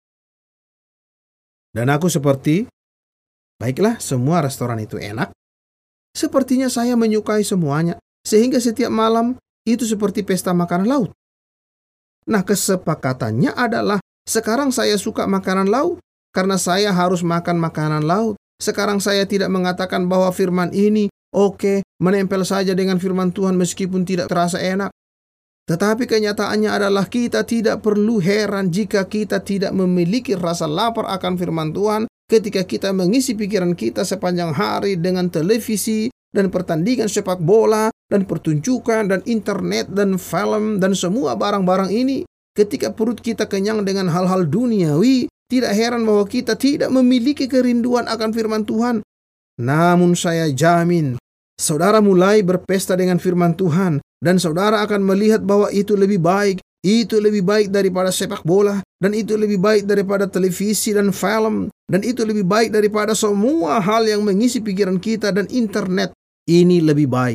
Dan aku seperti, baiklah, semua restoran itu enak. Sepertinya saya menyukai semuanya, sehingga setiap malam itu seperti pesta makanan laut. Nah, kesepakatannya adalah sekarang saya suka makanan laut karena saya harus makan makanan laut. Sekarang saya tidak mengatakan bahwa firman ini oke, okay, menempel saja dengan firman Tuhan meskipun tidak terasa enak. Tetapi kenyataannya adalah kita tidak perlu heran jika kita tidak memiliki rasa lapar akan firman Tuhan ketika kita mengisi pikiran kita sepanjang hari dengan televisi dan pertandingan sepak bola dan pertunjukan dan internet dan film dan semua barang-barang ini. Ketika perut kita kenyang dengan hal-hal duniawi, tidak heran bahwa kita tidak memiliki kerinduan akan firman Tuhan. Namun saya jamin, saudara mulai berpesta dengan firman Tuhan, dan saudara akan melihat bahwa itu lebih baik. Itu lebih baik daripada sepak bola, dan itu lebih baik daripada televisi dan film, dan itu lebih baik daripada semua hal yang mengisi pikiran kita dan internet. Ini lebih baik.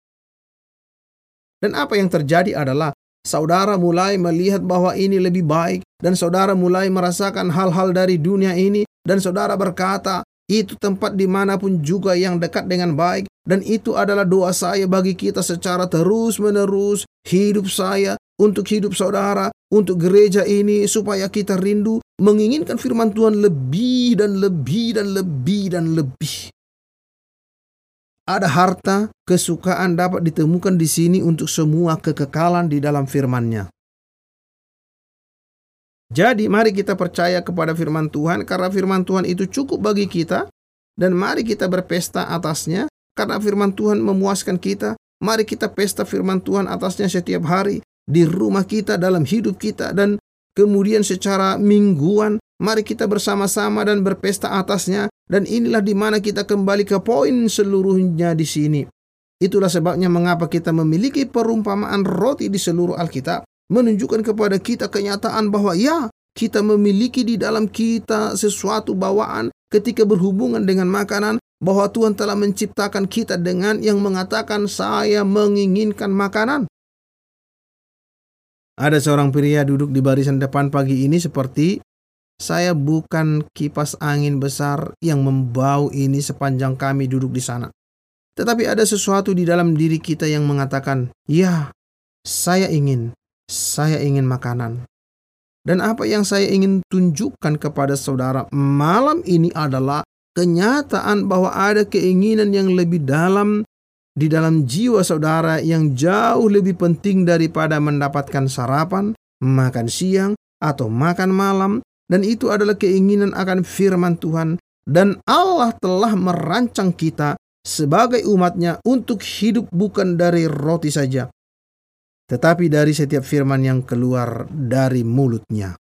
Dan apa yang terjadi adalah saudara mulai melihat bahwa ini lebih baik, dan saudara mulai merasakan hal-hal dari dunia ini, dan saudara berkata, itu tempat dimanapun juga yang dekat dengan baik, dan itu adalah doa saya bagi kita secara terus-menerus, hidup saya, untuk hidup saudara, untuk gereja ini, supaya kita rindu, menginginkan firman Tuhan lebih dan lebih dan lebih dan lebih. Ada harta, kesukaan dapat ditemukan di sini untuk semua kekekalan di dalam firman-Nya. Jadi mari kita percaya kepada firman Tuhan karena firman Tuhan itu cukup bagi kita, dan mari kita berpesta atasnya karena firman Tuhan memuaskan kita. Mari kita pesta firman Tuhan atasnya setiap hari di rumah kita, dalam hidup kita, dan kemudian secara mingguan mari kita bersama-sama dan berpesta atasnya. Dan inilah di mana kita kembali ke poin seluruhnya di sini. Itulah sebabnya mengapa kita memiliki perumpamaan roti di seluruh Alkitab, menunjukkan kepada kita kenyataan bahwa ya, kita memiliki di dalam kita sesuatu bawaan ketika berhubungan dengan makanan, bahwa Tuhan telah menciptakan kita dengan yang mengatakan saya menginginkan makanan. Ada seorang pria duduk di barisan depan pagi ini seperti, saya bukan kipas angin besar yang membau ini sepanjang kami duduk di sana. Tetapi ada sesuatu di dalam diri kita yang mengatakan, ya, saya ingin, saya ingin makanan. Dan apa yang saya ingin tunjukkan kepada saudara malam ini adalah kenyataan bahwa ada keinginan yang lebih dalam di dalam jiwa saudara yang jauh lebih penting daripada mendapatkan sarapan, makan siang, atau makan malam, dan itu adalah keinginan akan firman Tuhan. Dan Allah telah merancang kita sebagai umatnya untuk hidup bukan dari roti saja, tetapi dari setiap firman yang keluar dari mulutnya.